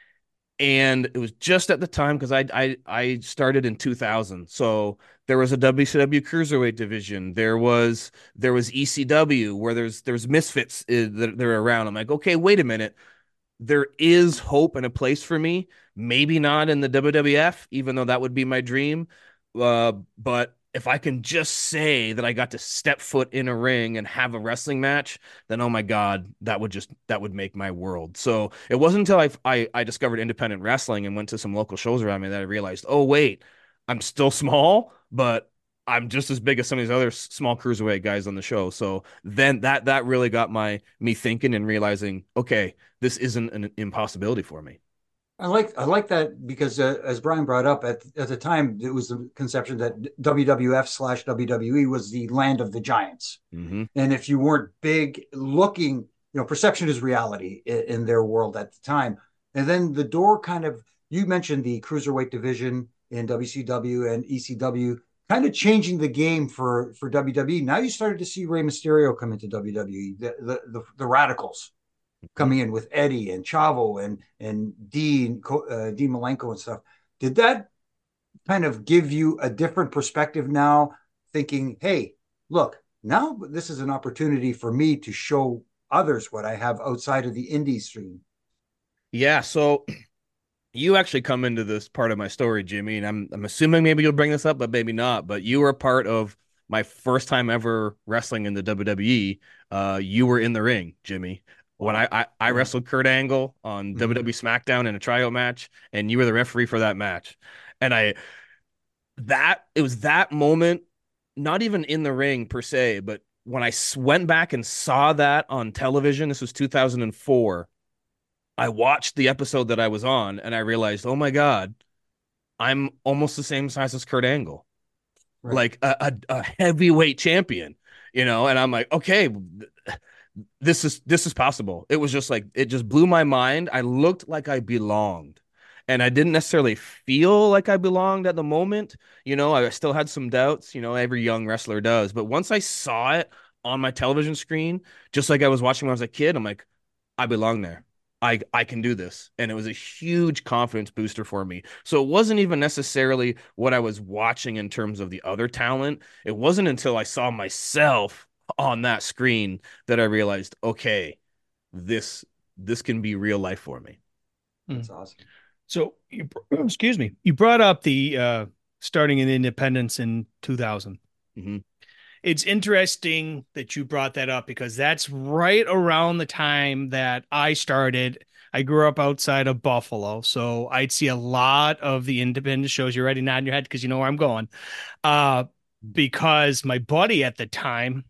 And it was just at the time, because I, I I started in two thousand. So there was a W C W Cruiserweight division. There was there was E C W, where there's there's misfits uh, that they're around. I'm like, okay, wait a minute. There is hope and a place for me. Maybe not in the W W F, even though that would be my dream. Uh, but if I can just say that I got to step foot in a ring and have a wrestling match, then, oh my God, that would just, that would make my world. So it wasn't until I, I, I discovered independent wrestling and went to some local shows around me that I realized, oh wait, I'm still small, but I'm just as big as some of these other small cruiserweight guys on the show. So then that, that really got my, me thinking and realizing, okay, this isn't an impossibility for me.
I like I like that because uh, as Brian brought up, at at the time, it was the conception that W W F slash W W E was the land of the giants,
mm-hmm.
and if you weren't big looking, you know, perception is reality in, in their world at the time. And then the door kind of, you mentioned the cruiserweight division in W C W and E C W, kind of changing the game for for W W E. Now you started to see Rey Mysterio come into W W E, the the, the, the Radicals coming in with Eddie and Chavo and and Dean uh, Dean Malenko and stuff. Did that kind of give you a different perspective now, thinking, hey, look, now this is an opportunity for me to show others what I have outside of the indie scene?
Yeah, so you actually come into this part of my story, Jimmy, and I'm I'm assuming maybe you'll bring this up, but maybe not. But you were a part of my first time ever wrestling in the W W E. Uh, you were in the ring, Jimmy. When I, I, I wrestled Kurt Angle on mm-hmm. W W E SmackDown in a tryout match, and you were the referee for that match. And I, that, it was that moment, not even in the ring per se, but when I went back and saw that on television, this was two thousand four, I watched the episode that I was on, and I realized, oh my God, I'm almost the same size as Kurt Angle. Right. Like a, a, a heavyweight champion, you know? And I'm like, okay, this is this is possible. It was just like, it just blew my mind. I looked like I belonged, and I didn't necessarily feel like I belonged at the moment. You know, I still had some doubts, you know, every young wrestler does. But once I saw it on my television screen, just like I was watching when I was a kid, I'm like, I belong there. I, I can do this. And it was a huge confidence booster for me. So it wasn't even necessarily what I was watching in terms of the other talent. It wasn't until I saw myself on that screen that I realized, okay, this this can be real life for me.
That's awesome.
So, you, excuse me, you brought up the uh, starting in independence in two thousand.
Mm-hmm.
It's interesting that you brought that up because that's right around the time that I started. I grew up outside of Buffalo, so I'd see a lot of the independent shows. You're already nodding your head because you know where I'm going. Uh, because my buddy at the time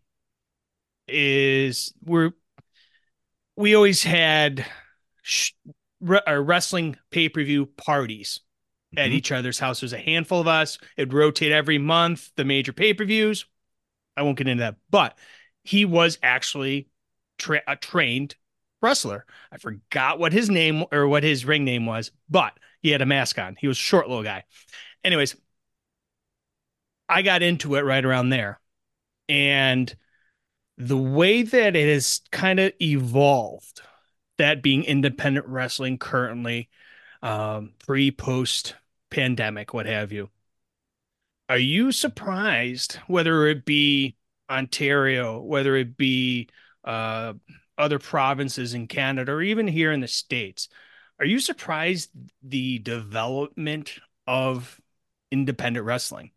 is we're we always had sh- re- uh, wrestling pay-per-view parties mm-hmm. at each other's house. There's a handful of us. It'd rotate every month, the major pay-per-views. I won't get into that, but he was actually tra- a trained wrestler. I forgot what his name or what his ring name was, but he had a mask on. He was a short little guy. Anyways, I got into it right around there. And the way that it has kind of evolved, that being independent wrestling currently, um, pre, post pandemic, what have you. Are you surprised, whether it be Ontario, whether it be uh, other provinces in Canada, or even here in the States? Are you surprised the development of independent wrestling?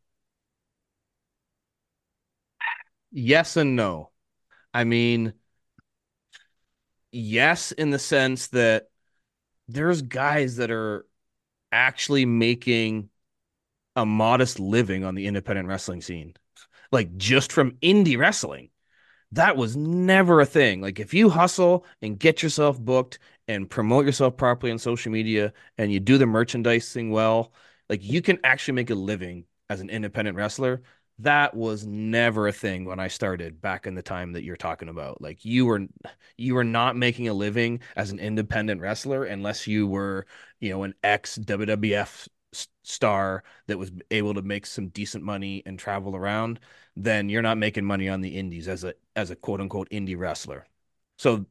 Yes and no. I mean, yes, in the sense that there's guys that are actually making a modest living on the independent wrestling scene, like just from indie wrestling. That was never a thing. Like if you hustle and get yourself booked and promote yourself properly on social media and you do the merchandising well, like you can actually make a living as an independent wrestler. That was never a thing when I started back in the time that you're talking about. Like you were you were not making a living as an independent wrestler unless you were, you know, an ex W W F star that was able to make some decent money and travel around. Then you're not making money on the indies as a as a quote unquote indie wrestler. So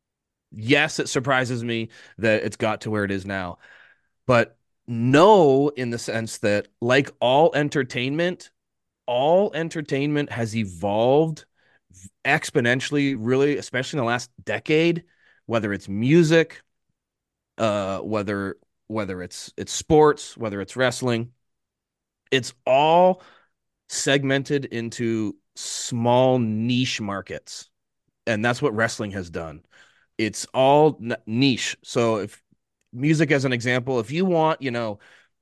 yes, it surprises me that it's got to where it is now. But no, in the sense that like all entertainment, all entertainment has evolved exponentially, really, especially in the last decade, whether it's music, uh, whether whether it's it's sports, whether it's wrestling, it's all segmented into small niche markets. And that's what wrestling has done. It's all n- niche. So if music as an example, if you want, you know,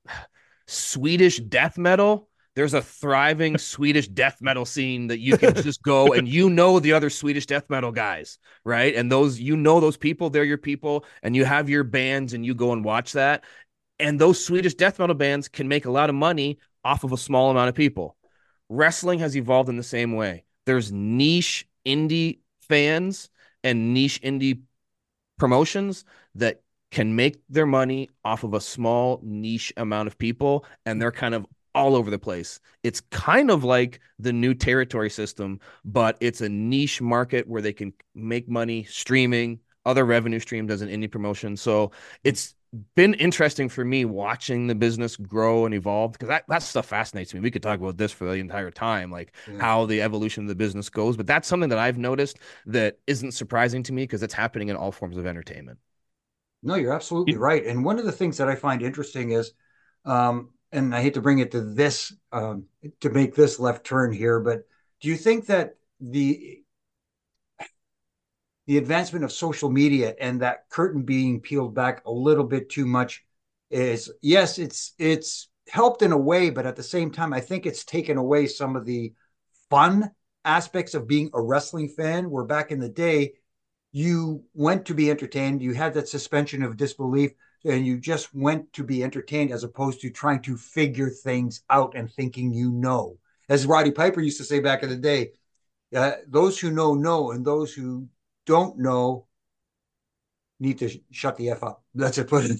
Swedish death metal, there's a thriving Swedish death metal scene that you can just go and you know the other Swedish death metal guys, right? And those, you know, those people, they're your people, and you have your bands and you go and watch that. And those Swedish death metal bands can make a lot of money off of a small amount of people. Wrestling has evolved in the same way. There's niche indie fans and niche indie promotions that can make their money off of a small niche amount of people, and they're kind of all over the place. It's kind of like the new territory system, but it's a niche market where they can make money streaming, other revenue streams as an indie promotion. So it's been interesting for me watching the business grow and evolve, because that, that stuff fascinates me. We could talk about this for the entire time, like yeah. how the evolution of the business goes. But that's something that I've noticed that isn't surprising to me, because it's happening in all forms of entertainment.
No, you're absolutely right. And one of the things that I find interesting is, um, and I hate to bring it to this, um, to make this left turn here, but do you think that the the advancement of social media and that curtain being peeled back a little bit too much is, yes, it's it's helped in a way, but at the same time, I think it's taken away some of the fun aspects of being a wrestling fan, where back in the day, you went to be entertained, you had that suspension of disbelief, and you just went to be entertained as opposed to trying to figure things out and thinking you know. As Roddy Piper used to say back in the day, uh, those who know, know, and those who don't know need to sh- shut the F up. That's it. Put it.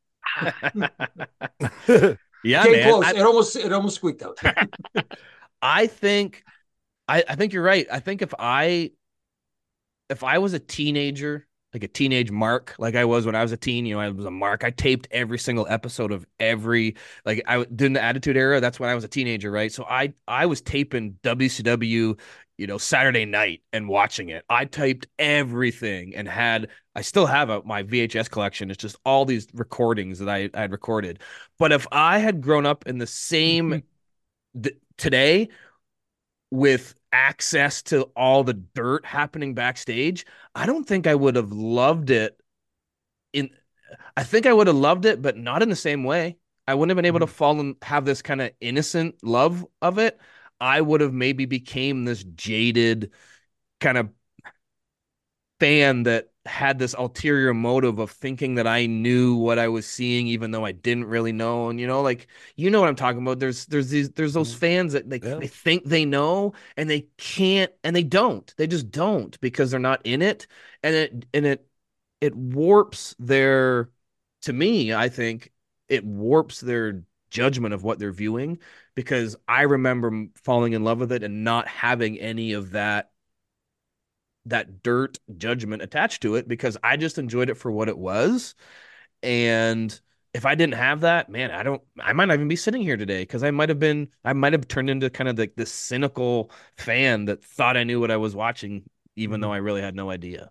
Yeah,
Came
man.
close.
I,
it almost it almost squeaked out.
I think I, I think you're right. I think if I if I was a teenager, like a teenage Mark, like I was when I was a teen, you know, I was a Mark. I taped every single episode of every, like I did in the Attitude Era. That's when I was a teenager, right? So I I was taping W C W, you know, Saturday night and watching it. I typed everything and had, I still have a, my V H S collection. It's just all these recordings that I I had recorded. But if I had grown up in the same th- today with access to all the dirt happening backstage, I don't think I would have loved it. In, I think I would have loved it, but not in the same way. I wouldn't have been able mm-hmm. to fall and have this kind of innocent love of it. I would have maybe became this jaded kind of fan that had this ulterior motive of thinking that I knew what I was seeing, even though I didn't really know. And, you know, like, you know what I'm talking about? There's, there's these, there's those fans that they, yeah. they think they know and they can't, and they don't, they just don't, because they're not in it. And it, and it, it warps their, to me, I think it warps their judgment of what they're viewing, because I remember falling in love with it and not having any of that that dirt judgment attached to it because I just enjoyed it for what it was. And if I didn't have that, man, I don't, I might not even be sitting here today because I might have been, I might have turned into kind of like this cynical fan that thought I knew what I was watching, even mm-hmm. though I really had no idea.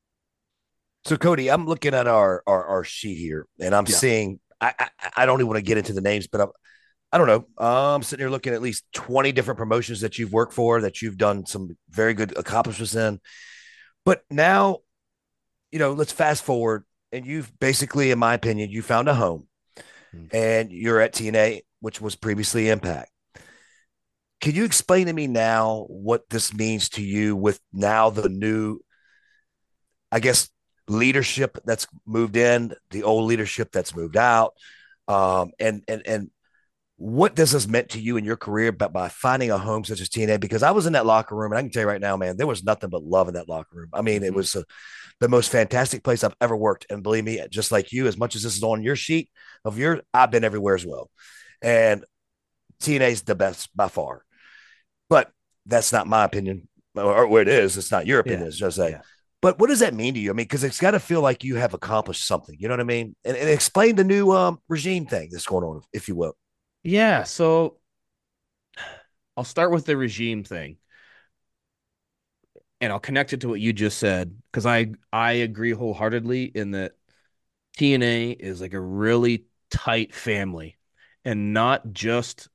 So Cody, I'm looking at our our, our sheet here, and I'm yeah. seeing. I, I I don't even want to get into the names, but I'm, I don't know. Uh, I'm sitting here looking at at least twenty different promotions that you've worked for, that you've done some very good accomplishments in. But now, you know, let's fast forward, and you've basically, in my opinion, you found a home, mm-hmm. and you're at T N A, which was previously Impact. Can you explain to me now what this means to you with now the new, I guess, leadership that's moved in, the old leadership that's moved out, um, and and and what this has meant to you in your career, but by finding a home such as T N A? Because I was in that locker room, and I can tell you right now, man, there was nothing but love in that locker room. I mean, mm-hmm. it was a, the most fantastic place I've ever worked, and believe me, just like you, as much as this is on your sheet of your, I've been everywhere as well, and T N A is the best by far. But that's not my opinion, or where it is. It's not your opinion. Yeah. It's just that. Yeah. But what does that mean to you? I mean, because it's got to feel like you have accomplished something. You know what I mean? And, and explain the new um, regime thing that's going on, if you will.
Yeah. So I'll start with the regime thing. And I'll connect it to what you just said, because I, I agree wholeheartedly in that T N A is like a really tight family, and not just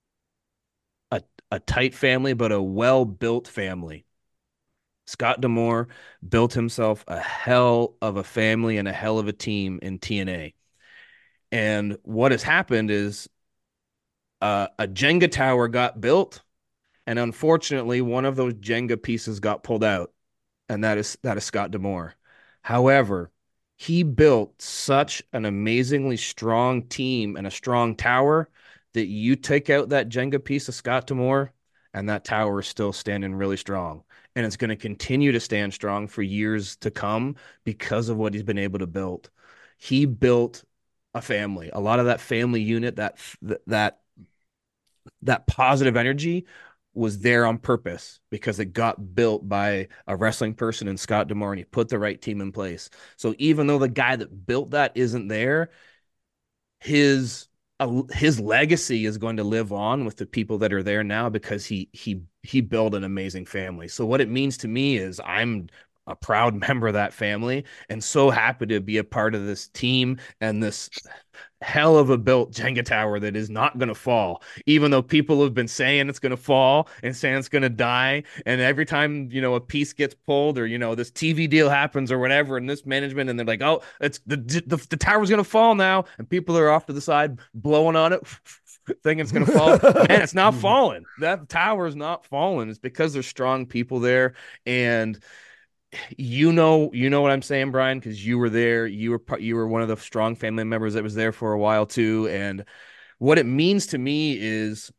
a, a tight family, but a well-built family. Scott D'Amore built himself a hell of a family and a hell of a team in T N A. And what has happened is uh, a Jenga tower got built, and unfortunately, one of those Jenga pieces got pulled out, and that is that is Scott D'Amore. However, he built such an amazingly strong team and a strong tower that you take out that Jenga piece of Scott D'Amore, and that tower is still standing really strong. And it's going to continue to stand strong for years to come because of what he's been able to build. He built a family. A lot of that family unit, that that that positive energy was there on purpose because it got built by a wrestling person in Scott D'Amore, and he put the right team in place. So even though the guy that built that isn't there, his uh, his legacy is going to live on with the people that are there now because he he he built an amazing family. So what it means to me is I'm a proud member of that family and so happy to be a part of this team and this hell of a built Jenga tower that is not going to fall, even though people have been saying it's going to fall and saying it's going to die. And every time, you know, a piece gets pulled or, you know, this T V deal happens or whatever, and this management, and they're like, oh, it's the, the, the tower's going to fall now. And people are off to the side blowing on it, thinking it's going to fall. Man, it's not falling. That tower is not falling. It's because there's strong people there. And you know, you know what I'm saying, Brian, because you were there. You were you were one of the strong family members that was there for a while too. And what it means to me is,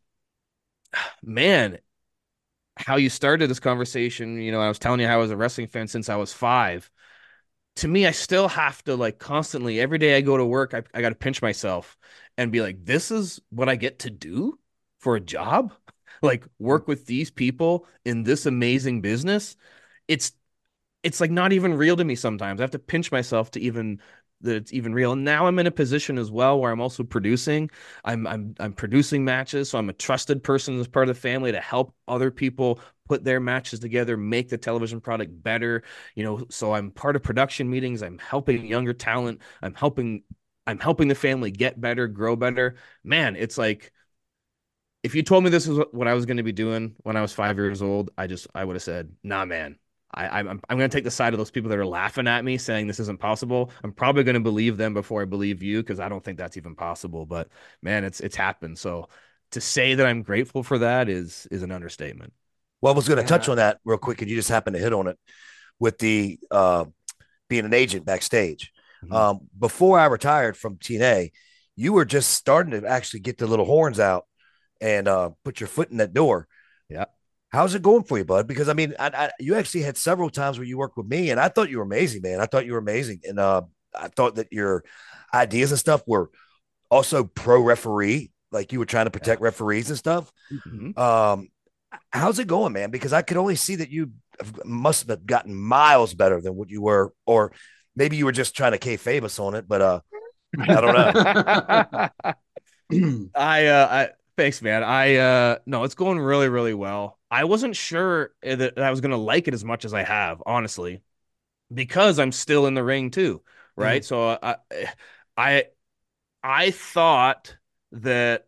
man, how you started this conversation. You know, I was telling you how I was a wrestling fan since I was five. To me, I still have to, like, constantly, every day I go to work, I, I got to pinch myself and be like, this is what I get to do for a job? Like, work with these people in this amazing business? It's It's like not even real to me sometimes. I have to pinch myself to even that it's even real. And now I'm in a position as well where I'm also producing. I'm I'm I'm producing matches, so I'm a trusted person as part of the family to help other people put their matches together, make the television product better. You know, so I'm part of production meetings. I'm helping younger talent. I'm helping I'm helping the family get better, grow better. Man, it's like, if you told me this was what I was going to be doing when I was five years old, I just I would have said, nah, man. I, I'm I'm going to take the side of those people that are laughing at me saying this isn't possible. I'm probably going to believe them before I believe you, because I don't think that's even possible. But man, it's it's happened. So to say that I'm grateful for that is is an understatement.
Well, I was going to yeah. touch on that real quick, and you just happened to hit on it with the uh, being an agent backstage. Mm-hmm. Um, before I retired from T N A, you were just starting to actually get the little horns out and uh, put your foot in that door.
Yeah.
How's it going for you, bud? Because I mean, I, I, you actually had several times where you worked with me, and I thought you were amazing, man. I thought you were amazing, and uh, I thought that your ideas and stuff were also pro referee, like you were trying to protect yeah. referees and stuff. Mm-hmm. Um, how's it going, man? Because I could only see that you must have gotten miles better than what you were, or maybe you were just trying to kayfabe us on it, but uh, I don't
know. I, uh, I, thanks, man. I, uh, no, it's going really, really well. I wasn't sure that I was going to like it as much as I have, honestly, because I'm still in the ring too. Right. Mm-hmm. So I, I, I thought that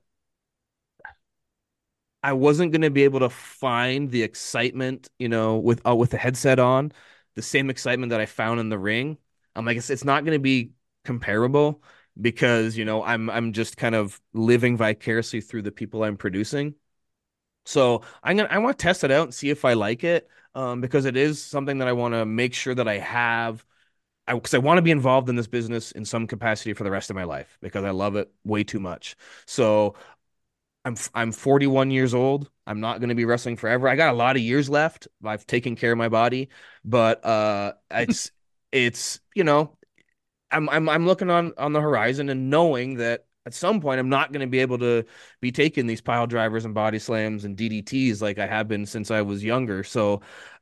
I wasn't going to be able to find the excitement, you know, with uh, with the headset on, the same excitement that I found in the ring. I'm like, it's, it's not going to be comparable because, you know, I'm I'm just kind of living vicariously through the people I'm producing. So I'm gonna I want to test it out and see if I like it, um, because it is something that I want to make sure that I have. Because I, I want to be involved in this business in some capacity for the rest of my life because I love it way too much. So I'm I'm forty-one years old. I'm not going to be wrestling forever. I got a lot of years left. I've taken care of my body, but uh, it's it's you know, I'm I'm I'm looking on on the horizon and knowing that at some point I'm not going to be able to be taking these pile drivers and body slams and D D Ts like I have been since I was younger. So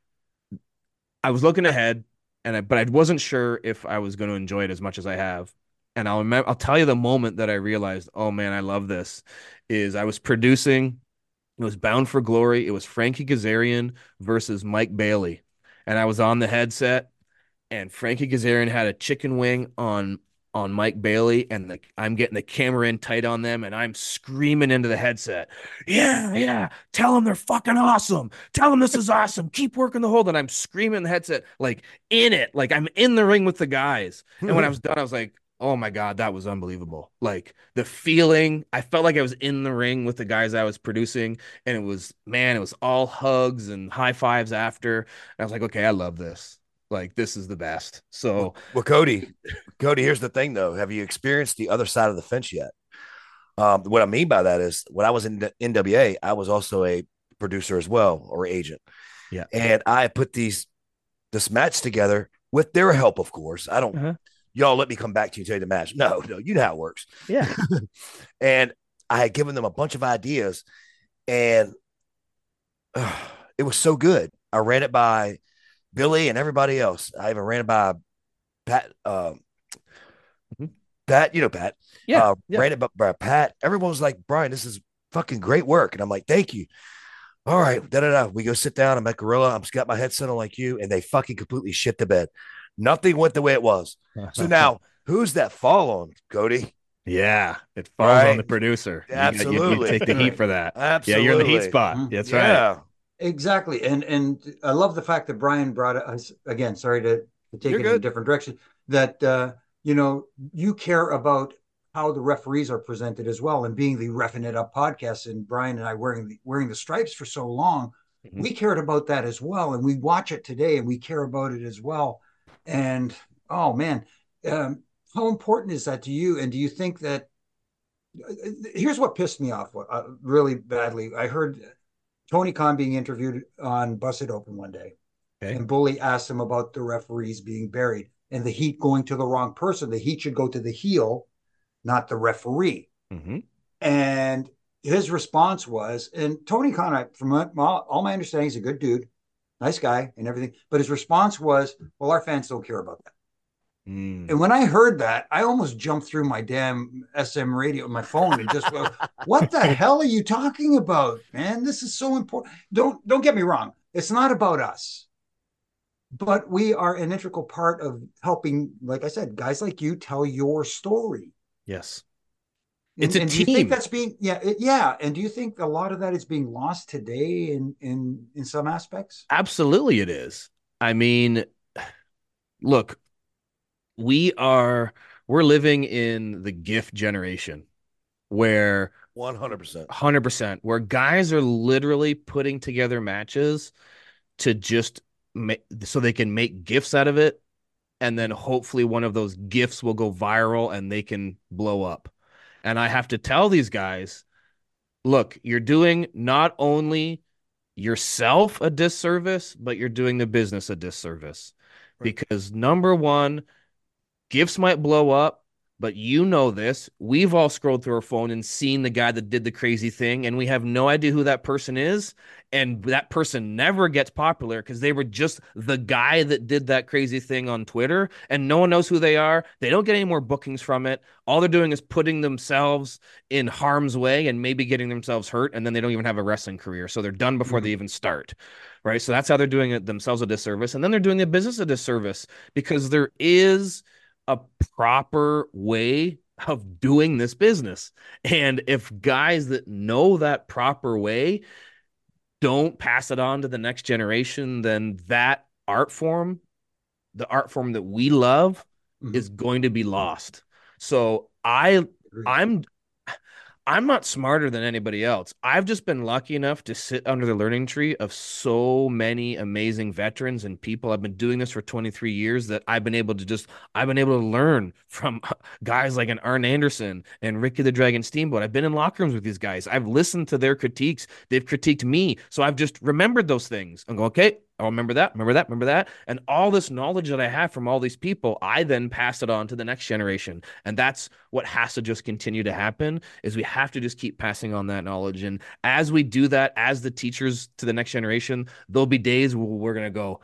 I was looking ahead, and I, but I wasn't sure if I was going to enjoy it as much as I have. And I'll remember, I'll tell you the moment that I realized, oh man, I love this. Is I was producing. It was Bound for Glory. It was Frankie Kazarian versus Mike Bailey, and I was on the headset, and Frankie Kazarian had a chicken wing on on Mike Bailey, and the, I'm getting the camera in tight on them, and I'm screaming into the headset, yeah, yeah, tell them they're fucking awesome. Tell them this is awesome. Keep working the hold. And I'm screaming in the headset, like in it, like I'm in the ring with the guys. And when I was done, I was like, oh my God, that was unbelievable. Like the feeling, I felt like I was in the ring with the guys I was producing, and it was, man, it was all hugs and high fives after. And I was like, okay, I love this. Like, this is the best. So,
well, well, Cody, Cody, here's the thing though. Have you experienced the other side of the fence yet? Um, what I mean by that is when I was in the N W A, I was also a producer as well, or agent.
Yeah.
And I put these, this match together with their help, of course. I don't, uh-huh. Y'all let me come back to you and tell you the match. No, no, you know how it works.
Yeah.
And I had given them a bunch of ideas, and uh, it was so good. I ran it by Billy and everybody else. I even ran it by Pat. Uh, mm-hmm. Pat, you know Pat.
Yeah,
uh,
yeah.
Ran it by, by Pat. Everyone was like, Brian, this is fucking great work. And I'm like, thank you. All right, da da da. We go sit down. I'm at Gorilla. I'm got my headset on like you, and they fucking completely shit the bed. Nothing went the way it was. So now, who's that fall on, Cody?
Yeah, it falls right? on the producer.
Absolutely.
You, you, you take the heat for that.
Absolutely.
Yeah, you're in the heat spot. Mm-hmm. That's
yeah.
right.
Exactly. And and I love the fact that Brian brought us, again, sorry to, to take
you're
it
good.
in a different direction, that, uh, you know, you care about how the referees are presented as well. And being the Reffing It Up podcast, and Brian and I wearing the, wearing the stripes for so long, mm-hmm. we cared about that as well. And we watch it today and we care about it as well. And, oh, man, um, how important is that to you? And do you think that, here's what pissed me off uh, really badly. I heard Tony Khan being interviewed on Busted Open one day, okay. and Bully asked him about the referees being buried and the heat going to the wrong person. The heat should go to the heel, not the referee.
Mm-hmm.
And his response was, and Tony Khan, I, from all, all my understanding, is a good dude, nice guy and everything. But his response was, well, our fans don't care about that.
Mm.
And when I heard that, I almost jumped through my damn S M radio, my phone, and just went, what the hell are you talking about, man? This is so important. Don't, don't get me wrong. It's not about us. But we are an integral part of helping, like I said, guys like you tell your story.
Yes.
And,
it's a
and
team.
Do you think that's being, yeah, it, yeah. And do you think a lot of that is being lost today in, in, in some aspects?
Absolutely it is. I mean, look, we are, we're living in the GIF generation where
one hundred percent,
one hundred percent, where guys are literally putting together matches to just make, so they can make GIFs out of it. And then hopefully one of those GIFs will go viral and they can blow up. And I have to tell these guys, look, you're doing not only yourself a disservice, but you're doing the business a disservice. Right. Because number one, GIFs might blow up, but you know this. We've all scrolled through our phone and seen the guy that did the crazy thing, and we have no idea who that person is. And that person never gets popular because they were just the guy that did that crazy thing on Twitter, and no one knows who they are. They don't get any more bookings from it. All they're doing is putting themselves in harm's way and maybe getting themselves hurt, and then they don't even have a wrestling career. So they're done before mm-hmm. they even start, right? So that's how they're doing it themselves a disservice. And then they're doing the business a disservice because there is a proper way of doing this business. And if guys that know that proper way don't pass it on to the next generation, then that art form, the art form that we love, mm-hmm. is going to be lost. So I, I'm, I'm not smarter than anybody else. I've just been lucky enough to sit under the learning tree of so many amazing veterans and people. I've been doing this for twenty-three years that I've been able to just, I've been able to learn from guys like an Arn Anderson and Ricky the Dragon Steamboat. I've been in locker rooms with these guys. I've listened to their critiques. They've critiqued me. So I've just remembered those things and go, okay, I'll remember that, remember that, remember that. And all this knowledge that I have from all these people, I then pass it on to the next generation. And that's what has to just continue to happen, is we have to just keep passing on that knowledge. And as we do that, as the teachers to the next generation, there'll be days where we're going to go,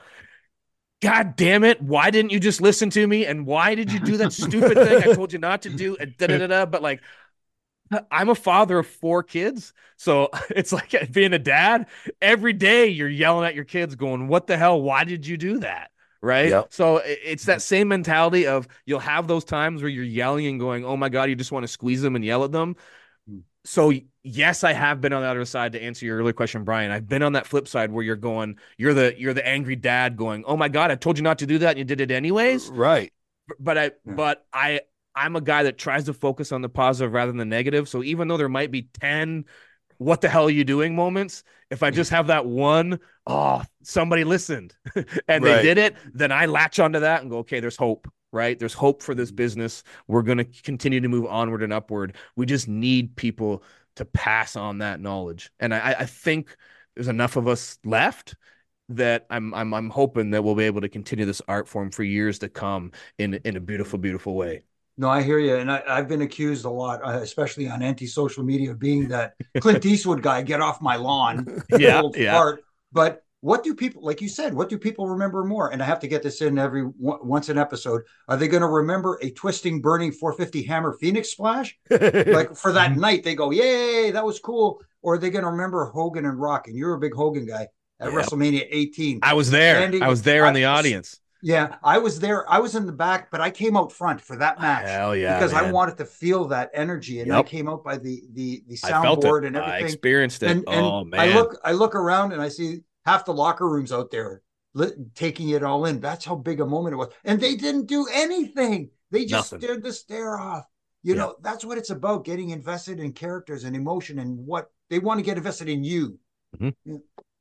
God damn it, why didn't you just listen to me? And why did you do that stupid thing I told you not to do? And da, da, da, da. But like, I'm a father of four kids. So it's like being a dad. Every day you're yelling at your kids going, what the hell? Why did you do that? Right. Yep. So it's that same mentality of you'll have those times where you're yelling and going, oh my God, you just want to squeeze them and yell at them. So yes, I have been on the other side to answer your earlier question, Brian. I've been on that flip side where you're going, you're the, you're the angry dad going, oh my God, I told you not to do that. And you did it anyways.
Right.
But I, yeah. but I, I'm a guy that tries to focus on the positive rather than the negative. So even though there might be ten, what the hell are you doing moments, if I just have that one, oh, somebody listened and right. they did it, then I latch onto that and go, okay, there's hope, right? There's hope for this business. We're going to continue to move onward and upward. We just need people to pass on that knowledge. And I, I think there's enough of us left that I'm, I'm, I'm hoping that we'll be able to continue this art form for years to come in, in a beautiful, beautiful way.
No, I hear you. And I, I've been accused a lot, uh, especially on anti-social media, of being that Clint Eastwood guy, get off my lawn.
yeah, yeah.
Part. But what do people, like you said, what do people remember more? And I have to get this in every once an episode. Are they going to remember a twisting, burning four fifty Hammer Phoenix splash? Like for that night, they go, yay, that was cool. Or are they going to remember Hogan and Rock? And you're a big Hogan guy at yep. WrestleMania eighteen.
I was there. Standing, I was there in the audience.
Yeah, I was there. I was in the back, but I came out front for that match.
Hell yeah,
because
man.
I wanted to feel that energy, and yep. I came out by the the the soundboard and everything. I
experienced it.
And, and
oh man!
I look, I look around and I see half the locker rooms out there li- taking it all in. That's how big a moment it was, and they didn't do anything. They just Nothing. stared the stare off. You yep. know, that's what it's about: getting invested in characters and emotion, and what they want to get invested in you.
Mm-hmm.
Yeah.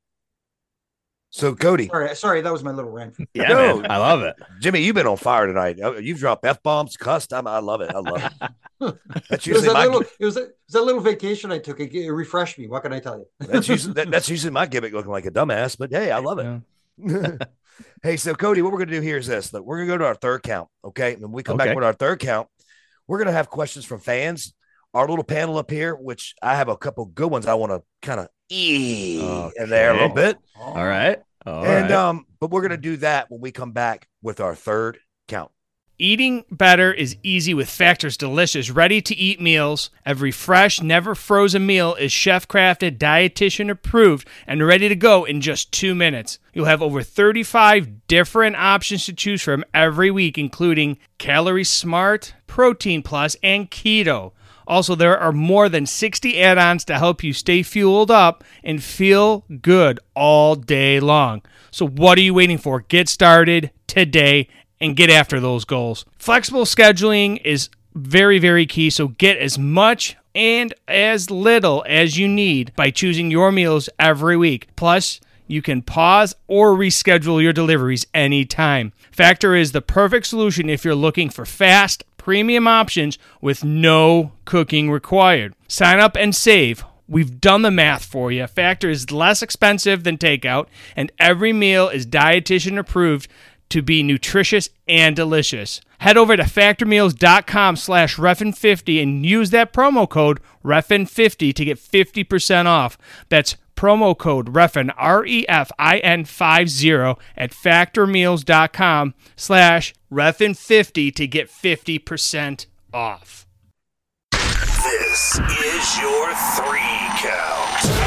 So Cody,
sorry, sorry, that was my little rant.
Yeah, no, man, I love it,
Jimmy. You've been on fire tonight. You've dropped f bombs, cussed. I'm, I love it. I love it. That's usually
it was,
my.
Little, it, was a, it was a little vacation I took. It, it refreshed me. What can I tell you?
That's usually that, that's usually my gimmick, looking like a dumbass. But hey, I love it. Yeah. Hey, so Cody, what we're gonna do here is this: that we're gonna go to our third count. Okay, and when we come okay. back with our third count, we're gonna have questions from fans. Our little panel up here, which I have a couple good ones. I want to kind of ee okay. in there a little bit.
All right. All
and
right.
um, but we're gonna do that when we come back with our third count.
Eating better is easy with Factor's delicious, ready-to-eat meals. Every fresh, never-frozen meal is chef-crafted, dietitian-approved, and ready to go in just two minutes. You'll have over thirty-five different options to choose from every week, including Calorie Smart, Protein Plus, and Keto. Also, there are more than sixty add-ons to help you stay fueled up and feel good all day long. So what are you waiting for? Get started today and get after those goals. Flexible scheduling is very, very key, so get as much and as little as you need by choosing your meals every week. Plus, you can pause or reschedule your deliveries anytime. Factor is the perfect solution if you're looking for fast, premium options with no cooking required. Sign up and save. We've done the math for you. Factor is less expensive than takeout, and every meal is dietitian approved to be nutritious and delicious. Head over to factormeals.com slash refin50 and use that promo code refin fifty to get fifty percent off. That's promo code refin, R E F I N fifty at factormeals.com slash refin50 to get fifty percent off.
This is your three count.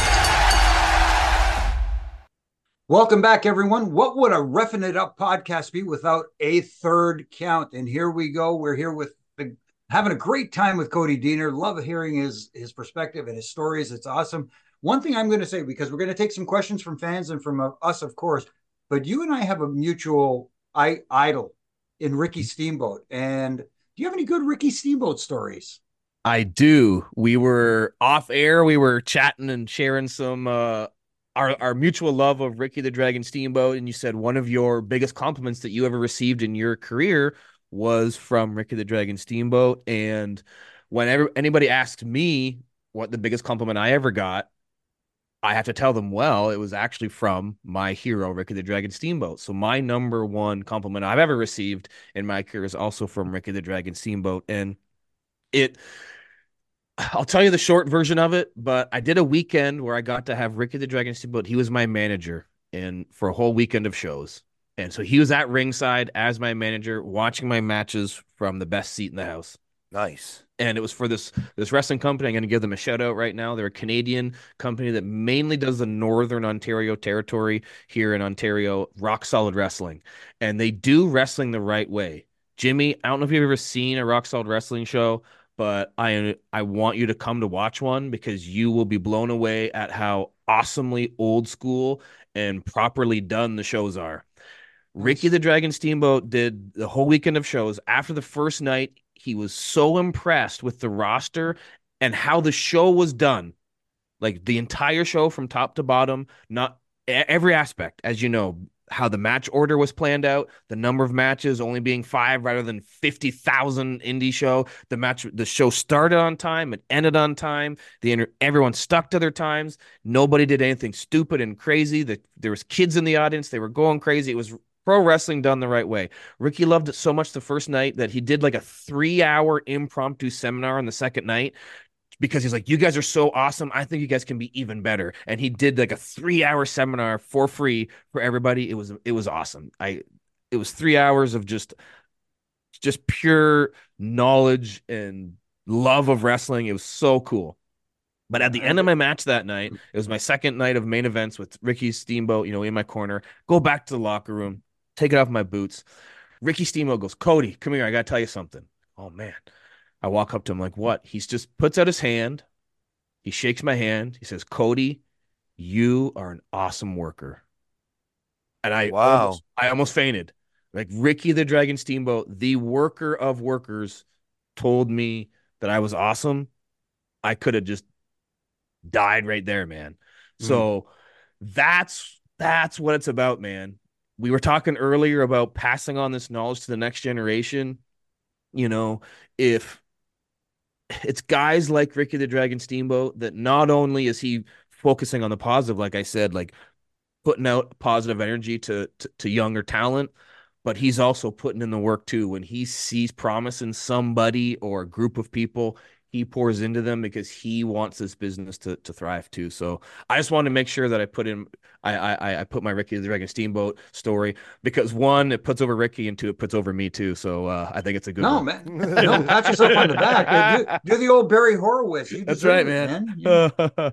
Welcome back, everyone. What would a Reffing It Up podcast be without a third count? And here we go. We're here with the, having a great time with Cody Deaner. Love hearing his his perspective and his stories. It's awesome. One thing I'm going to say, because we're going to take some questions from fans and from uh, us, of course, but you and I have a mutual I, idol in Ricky Steamboat. And do you have any good Ricky Steamboat stories?
I do. We were off air. We were chatting and sharing some uh, our our mutual love of Ricky the Dragon Steamboat. And you said one of your biggest compliments that you ever received in your career was from Ricky the Dragon Steamboat. And whenever anybody asked me what the biggest compliment I ever got, I have to tell them, well, it was actually from my hero, Ricky the Dragon Steamboat. So my number one compliment I've ever received in my career is also from Ricky the Dragon Steamboat. And it, I'll tell you the short version of it, but I did a weekend where I got to have Ricky the Dragon Steamboat. He was my manager and for a whole weekend of shows. And so he was at ringside as my manager, watching my matches from the best seat in the house.
Nice.
And it was for this this wrestling company. I'm going to give them a shout out right now. They're a Canadian company that mainly does the Northern Ontario territory here in Ontario, Rock Solid Wrestling. And they do wrestling the right way. Jimmy, I don't know if you've ever seen a Rock Solid Wrestling show, but I I want you to come to watch one because you will be blown away at how awesomely old school and properly done the shows are. Ricky the Dragon Steamboat did the whole weekend of shows. After the first night, he was so impressed with the roster and how the show was done. Like the entire show from top to bottom, not every aspect, as you know, how the match order was planned out, the number of matches only being five rather than fifty thousand indie show. The match, the show started on time, it ended on time. The inter- everyone stuck to their times. Nobody did anything stupid and crazy. The, there was kids in the audience. They were going crazy. It was pro wrestling done the right way. Ricky loved it so much the first night that he did like a three-hour impromptu seminar on the second night because he's like, you guys are so awesome. I think you guys can be even better. And he did like a three-hour seminar for free for everybody. It was it was awesome. I it was three hours of just just pure knowledge and love of wrestling. It was so cool. But at the end of my match that night, it was my second night of main events with Ricky Steamboat, you know, in my corner. Go back to the locker room, take it off my boots. Ricky Steamboat goes, Cody, come here. I got to tell you something. Oh, man. I walk up to him like, what? He just puts out his hand. He shakes my hand. He says, Cody, you are an awesome worker. And I,
wow.
almost, I almost fainted. Like Ricky the Dragon Steamboat, the worker of workers, told me that I was awesome. I could have just died right there, man. Mm-hmm. So that's that's what it's about, man. We were talking earlier about passing on this knowledge to the next generation. You know, if it's guys like Ricky the Dragon Steamboat that not only is he focusing on the positive, like I said, like putting out positive energy to, to, to younger talent, but he's also putting in the work too. When he sees promise in somebody or a group of people, he pours into them because he wants this business to, to thrive too. So I just wanted to make sure that I put in, I, I, I put my Ricky the Dragon Steamboat story because one, it puts over Ricky and two, it puts over me too. So uh, I think it's a good
no,
one.
man. No, pat yourself on the back. Do, do the old Barry Horowitz. You
That's right,
it,
man.
man. Yeah.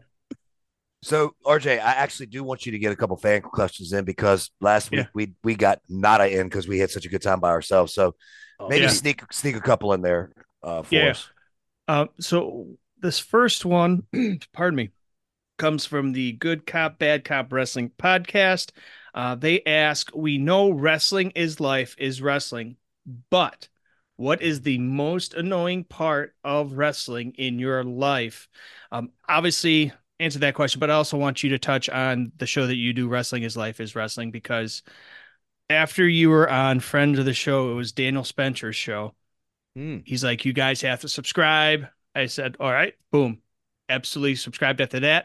So R J, I actually do want you to get a couple fan questions in because last week
Yeah.
we we got Nada in because we had such a good time by ourselves. So
Oh,
maybe
yeah.
sneak sneak a couple in there uh, for
Yeah.
us.
Uh, so this first one, pardon me, comes from the Good Cop, Bad Cop Wrestling podcast. Uh, they ask, we know wrestling is life is wrestling, but what is the most annoying part of wrestling in your life? Um, obviously, answer that question, but I also want you to touch on the show that you do, Wrestling is Life is Wrestling, because after you were on Friends of the Show, it was Daniel Spencer's show.
Mm.
He's like, you guys have to subscribe. I said, all right, boom. Absolutely subscribed after that.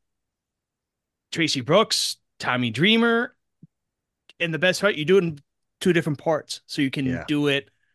Tracy Brooks, Tommy Dreamer. And the best part, you do it in two different parts. So you can
Yeah.
do it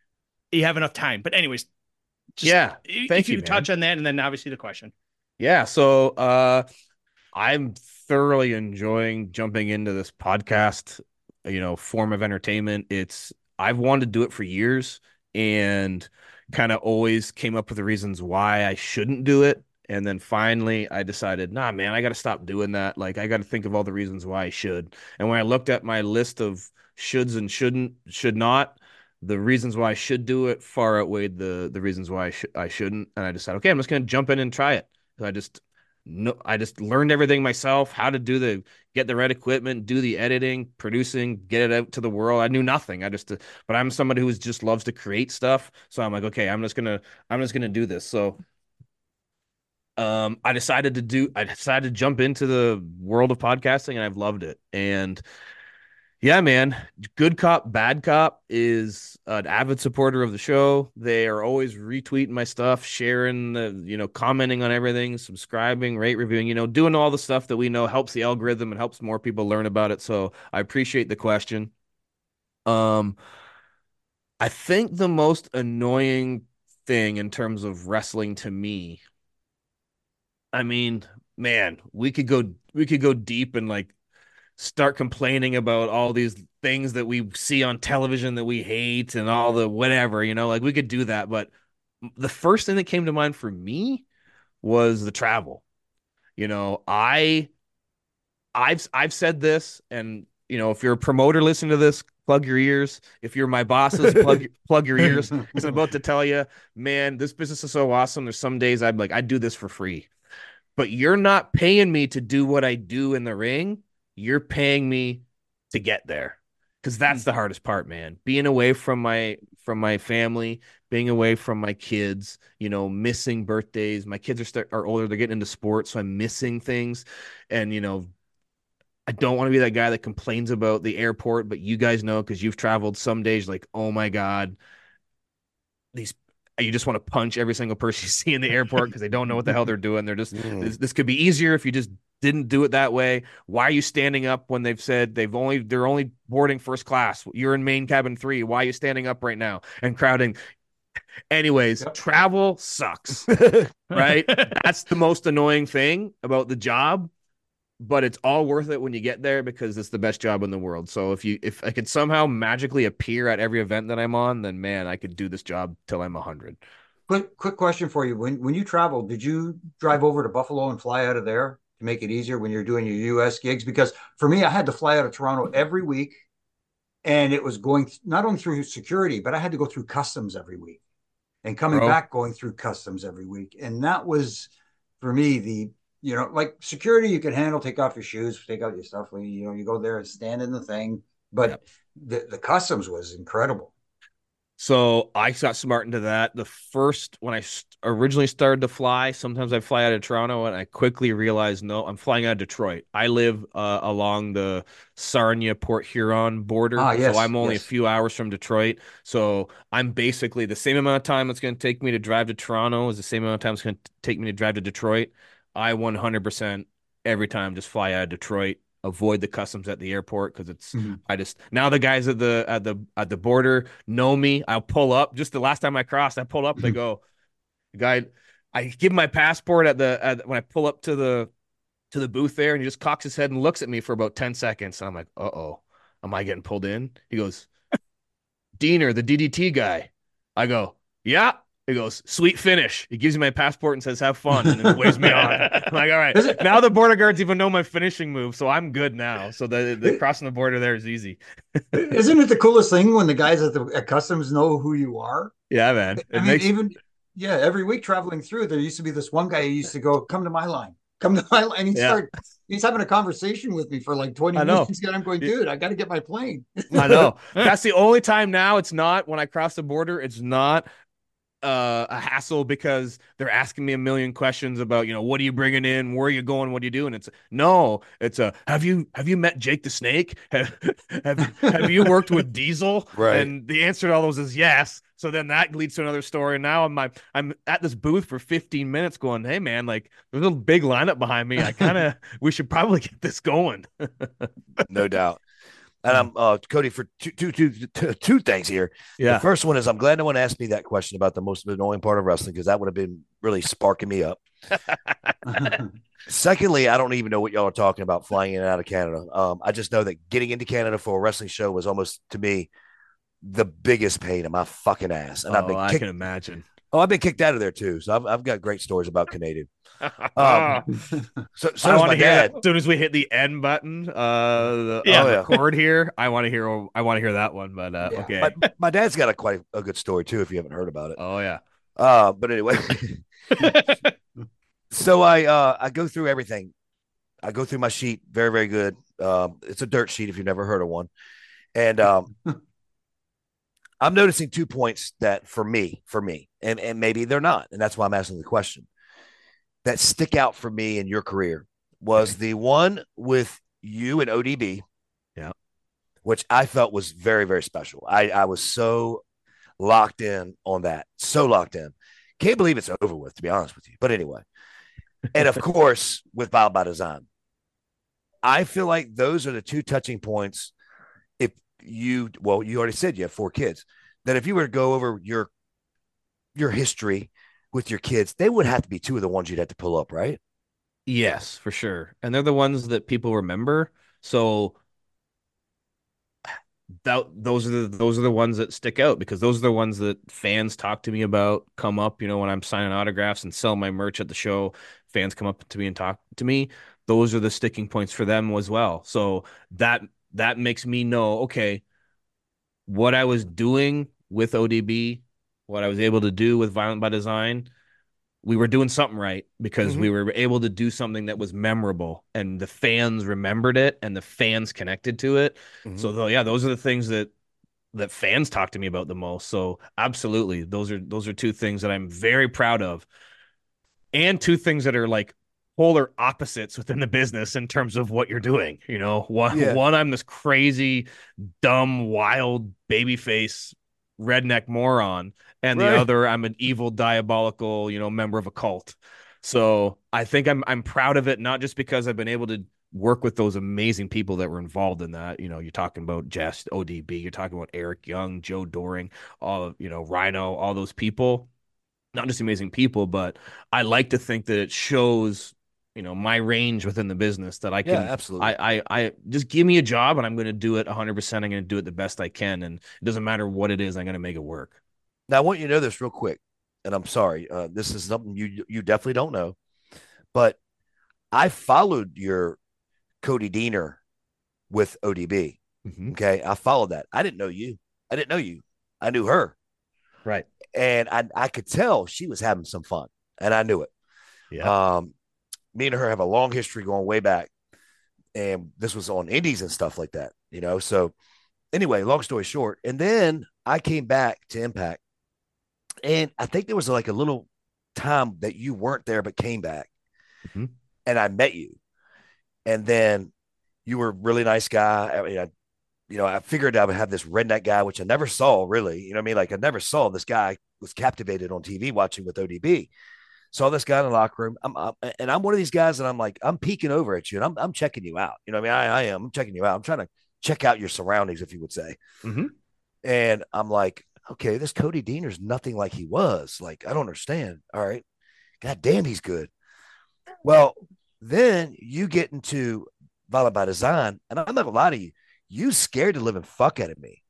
you have enough time. But anyways, just,
yeah,
if
thank
you,
you,
could touch
man.
on that, and then obviously the question.
Yeah, so uh, I'm thoroughly enjoying jumping into this podcast, you know, form of entertainment. It's I've wanted to do it for years and kind of always came up with the reasons why I shouldn't do it. And then finally I decided, nah, man, I got to stop doing that. Like, I got to think of all the reasons why I should. And when I looked at my list of shoulds and shouldn't, should not, the reasons why I should do it far outweighed the the reasons why I, sh- I shouldn't. And I decided, okay, I'm just going to jump in and try it. So I just no, I just learned everything myself, how to do the get the right equipment, do the editing, producing, get it out to the world. I knew nothing. I just, but I'm somebody who just loves to create stuff. So I'm like, okay, I'm just gonna, I'm just gonna do this. So, um, I decided to do, I decided to jump into the world of podcasting, and I've loved it. And yeah, man, Good Cop, Bad Cop is an avid supporter of the show. They are always retweeting my stuff, sharing the, you know, commenting on everything, subscribing, rate, reviewing, you know, doing all the stuff that we know helps the algorithm and helps more people learn about it. So I appreciate the question. Um, I think the most annoying thing in terms of wrestling to me, I mean, man, we could go we could go deep and like start complaining about all these things that we see on television that we hate and all the whatever, you know, like we could do that. But the first thing that came to mind for me was the travel. You know, I I've I've said this, and you know, if you're a promoter listening to this, plug your ears. If you're my bosses, plug plug your ears. Because I'm about to tell you, man, this business is so awesome. There's some days I'm like, I do this for free. But you're not paying me to do what I do in the ring. You're paying me to get there. Because that's the hardest part, man. Being away from my from my family, being away from my kids, you know, missing birthdays. My kids are start, are older, they're getting into sports, so I'm missing things. And, you know, I don't want to be that guy that complains about the airport, but you guys know, because you've traveled some days, like, oh my God, these you just want to punch every single person you see in the airport because they don't know what the hell they're doing. They're just
Mm.
this, this could be easier if you just didn't do it that way. Why are you standing up when they've said they've only they're only boarding first class? You're in main cabin three. Why are you standing up right now and crowding? Anyways,
Yep.
travel sucks, right? That's the most annoying thing about the job, but it's all worth it when you get there because it's the best job in the world. So if you if I could somehow magically appear at every event that I'm on, then man, I could do this job till I'm a hundred.
Quick, quick question for you. When when you traveled, did you drive over to Buffalo and fly out of there to make it easier when you're doing your U S gigs? Because for me, I had to fly out of Toronto every week, and it was going th- not only through security, but I had to go through customs every week, and coming
Bro.
back going through customs every week, and that was for me the you know like security you could handle. Take off your shoes, take out your stuff. You know, you go there and stand in the thing, but
Yep.
the the customs was incredible.
So I got smart into that. The first, when I st- originally started to fly, sometimes I fly out of Toronto and I quickly realized, no, I'm flying out of Detroit. I live uh, along the Sarnia Port Huron border.
Ah, yes,
so I'm only
yes.
a few hours from Detroit. So I'm basically the same amount of time it's going to take me to drive to Toronto is the same amount of time it's going to take me to drive to Detroit. I one hundred percent every time just fly out of Detroit. Avoid the customs at the airport because it's
Mhm.
I just now the guys at the at the at the border know me. I'll pull up. Just the last time I crossed, I pulled up. They go, the guy, I give him my passport at the at, when I pull up to the to the booth there, and he just cocks his head and looks at me for about ten seconds. And I'm like, uh oh, am I getting pulled in? He goes, Diener, the D D T guy. I go, yeah. He goes, sweet finish. He gives me my passport and says, have fun, and then waves me on. I'm like, all right.
Is it-
Now the border guards even know my finishing move, so I'm good now. So the, the crossing the border there is easy.
Isn't it the coolest thing when the guys at the at customs know who you are?
Yeah, man. It
I mean,
makes
even yeah, every week traveling through, there used to be this one guy who used to go, "Come to my line, come to my line." And he
Yeah.
started, he's having a conversation with me for like twenty
I know.
minutes. And I'm going, dude, I got to get my plane.
I know. That's the only time now it's not when I cross the border, it's not uh, a hassle because they're asking me a million questions about, you know, what are you bringing in? Where are you going? What are you doing? It's no, it's a, have you, have you met Jake the Snake? Have, have, have you worked with Diesel?
Right.
And the answer to all those is yes. So then that leads to another story. And now I'm, my, I'm at this booth for fifteen minutes going, hey man, like there's a big lineup behind me. I kind of, we should probably get this going.
No doubt. And I'm uh, Cody for two, two, two, two, two things here.
Yeah.
The first one is I'm glad no one asked me that question about the most annoying part of wrestling because that would have been really sparking me up. Secondly, I don't even know what y'all are talking about flying in and out of Canada. Um, I just know that getting into Canada for a wrestling show was almost to me the biggest pain in my fucking ass. And
oh,
I've been
I
kicked,
can imagine.
Oh, I've been kicked out of there too. So I've, I've got great stories about Canadian. Um, so so
I
does
want
my
to hear
dad.
that. As soon as we hit the end button, uh, the,
Yeah.
on
Oh,
the
yeah.
chord here, I want to hear. I want to hear that one. But uh,
Yeah.
okay.
My, my dad's got a quite a good story too, if you haven't heard about it.
oh yeah.
Uh, but anyway, so I uh, I go through everything. I go through my sheet, very very good. Um, it's a dirt sheet if you've never heard of one, and um, I'm noticing two points that for me, for me, and and maybe they're not, and that's why I'm asking the question that stick out for me in your career was the one with you and O D B,
Yeah.
which I felt was very very special. I I was so locked in on that, so locked in. Can't believe it's over with, to be honest with you. But anyway, and of course with Violent by Design, I feel like those are the two touching points. If you, well, you already said you have four kids, that if you were to go over your your history with your kids, they would have to be two of the ones you'd have to pull up, right?
Yes, for sure. And they're the ones that people remember. So that those are the those are the ones that stick out because those are the ones that fans talk to me about, come up, you know, when I'm signing autographs and sell my merch at the show, fans come up to me and talk to me. Those are the sticking points for them as well. So that that makes me know, okay, what I was doing with O D B, what I was able to do with Violent by Design, we were doing something right because
Mhm.
we were able to do something that was memorable and the fans remembered it and the fans connected to it.
Mhm.
So though, yeah, those are the things that that fans talk to me about the most. So absolutely, those are those are two things that I'm very proud of, and two things that are like polar opposites within the business in terms of what you're doing. You know, one
Yeah.
one I'm this crazy, dumb, wild babyface redneck moron, and
Right.
the other I'm an evil, diabolical, you know, member of a cult. So I think I'm I'm proud of it, not just because I've been able to work with those amazing people that were involved in that. You know, you're talking about Jess, O D B, you're talking about Eric Young, Joe Doring, all of, you know, Rhino, all those people. Not just amazing people, but I like to think that it shows, you know, my range within the business that I
Yeah,
can,
absolutely.
I, I, I just give me a job and I'm going to do it one hundred percent. I'm going to do it the best I can. And it doesn't matter what it is, I'm going to make it work.
Now, I want you to know this real quick, and I'm sorry. Uh, this is something you you definitely don't know, but I followed your Cody Deaner with O D B.
Mm-hmm.
Okay, I followed that. I didn't know you. I didn't know you. I knew her,
Right.
and I I could tell she was having some fun, and I knew it.
Yeah.
Um, me and her have a long history going way back, and this was on Indies and stuff like that. You know, so anyway, long story short, and then I came back to Impact. And I think there was like a little time that you weren't there, but came back.
Mhm.
And I met you. And then you were a really nice guy. I mean, I, you know, I figured I would have this redneck guy, which I never saw really. You know what I mean? Like I never saw this guy was captivated on T V watching with O D B. Saw this guy in the locker room. I'm, I'm and I'm one of these guys that I'm like, I'm peeking over at you and I'm, I'm checking you out. You know what I mean? I, I am. I'm checking you out. I'm trying to check out your surroundings, if you would say.
Mm-hmm.
And I'm like, okay, this Cody Deaner's nothing like he was. Like, I don't understand. All right. God damn, he's good. Well, then you get into Violent by Design, and I'm not gonna lie to you, you scared the living fuck out of me.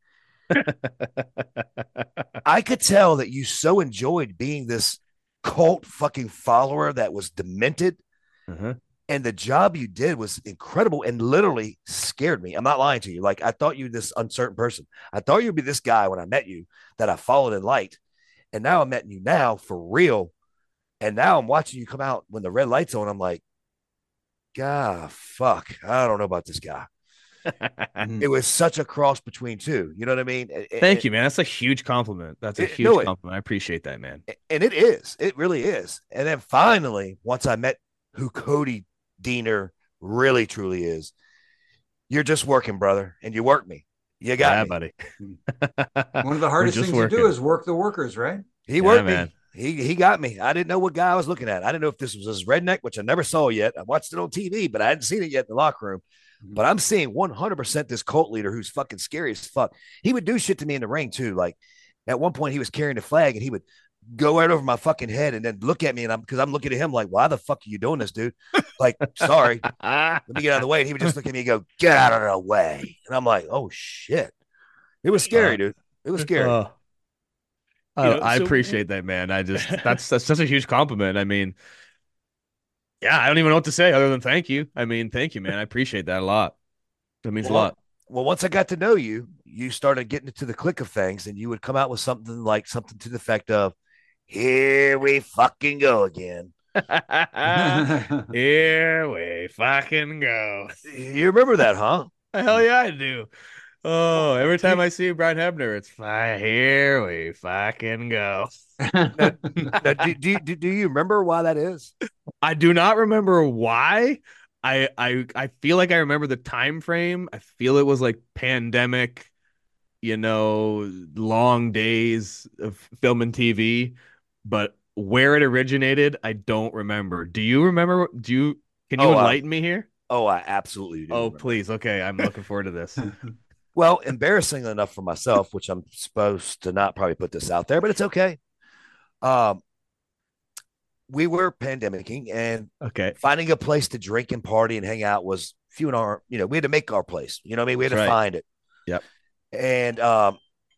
I could tell that you so enjoyed being this cult fucking follower that was demented.
Uh-huh.
And the job you did was incredible and literally scared me. I'm not lying to you. Like, I thought you were this uncertain person. I thought you'd be this guy when I met you that I followed and liked. And now I'm meeting you now for real. And now I'm watching you come out when the red light's on. I'm like, God, fuck. I don't know about this guy. It was such a cross between two. You know what I mean?
Thank
it,
you, man. That's a huge compliment. That's a
it,
huge
no, it,
compliment. I appreciate that, man.
And it is. It really is. And then finally, once I met who Cody Deaner really truly is, you're just working, brother, and you work me. You got
yeah,
me,
buddy.
One of the hardest things working. to do is work the workers, right?
He
yeah,
worked
man.
me. He he got me. I didn't know what guy I was looking at. I didn't know if this was his redneck, which I never saw yet. I watched it on T V, but I hadn't seen it yet in the locker room. But I'm seeing one hundred percent this cult leader who's fucking scary as fuck. He would do shit to me in the ring too. Like at one point he was carrying the flag and he would go right over my fucking head and then look at me and I'm because I'm looking at him like, why the fuck are you doing this, dude? Like, sorry, let me get out of the way. And he would just look at me and go, get out of the way. And I'm like, oh shit. It was scary, uh, dude. It was scary. Uh,
I, you know, I so, appreciate that, man. I just that's that's such a huge compliment. I mean, yeah, I don't even know what to say other than thank you. I mean, thank you, man. I appreciate that a lot. That means
well,
a lot.
Well, once I got to know you, you started getting into the click of things, and you would come out with something like something to the effect of, "Here we fucking go again."
Here we fucking go.
You remember that, huh?
Hell yeah, I do. Oh, every time I see Brian Hebner, it's fine. Here we fucking go.
now, now, do, do, do, do you remember why that is?
I do not remember why. I I I feel like I remember the time frame. I feel it was like pandemic, you know, long days of film and T V, but where it originated, I don't remember. Do you remember? Do you? Can you oh, enlighten uh, me here?
Oh, I absolutely do.
Oh,
remember.
Please. Okay, I'm looking forward to this.
Well, embarrassing enough for myself, which I'm supposed to not probably put this out there, but it's okay. Um, we were pandemicking and
okay,
finding a place to drink and party and hang out was few and our, you know, we had to make our place. You know what I mean? We had
That's
to
right.
find it.
Yep.
And um,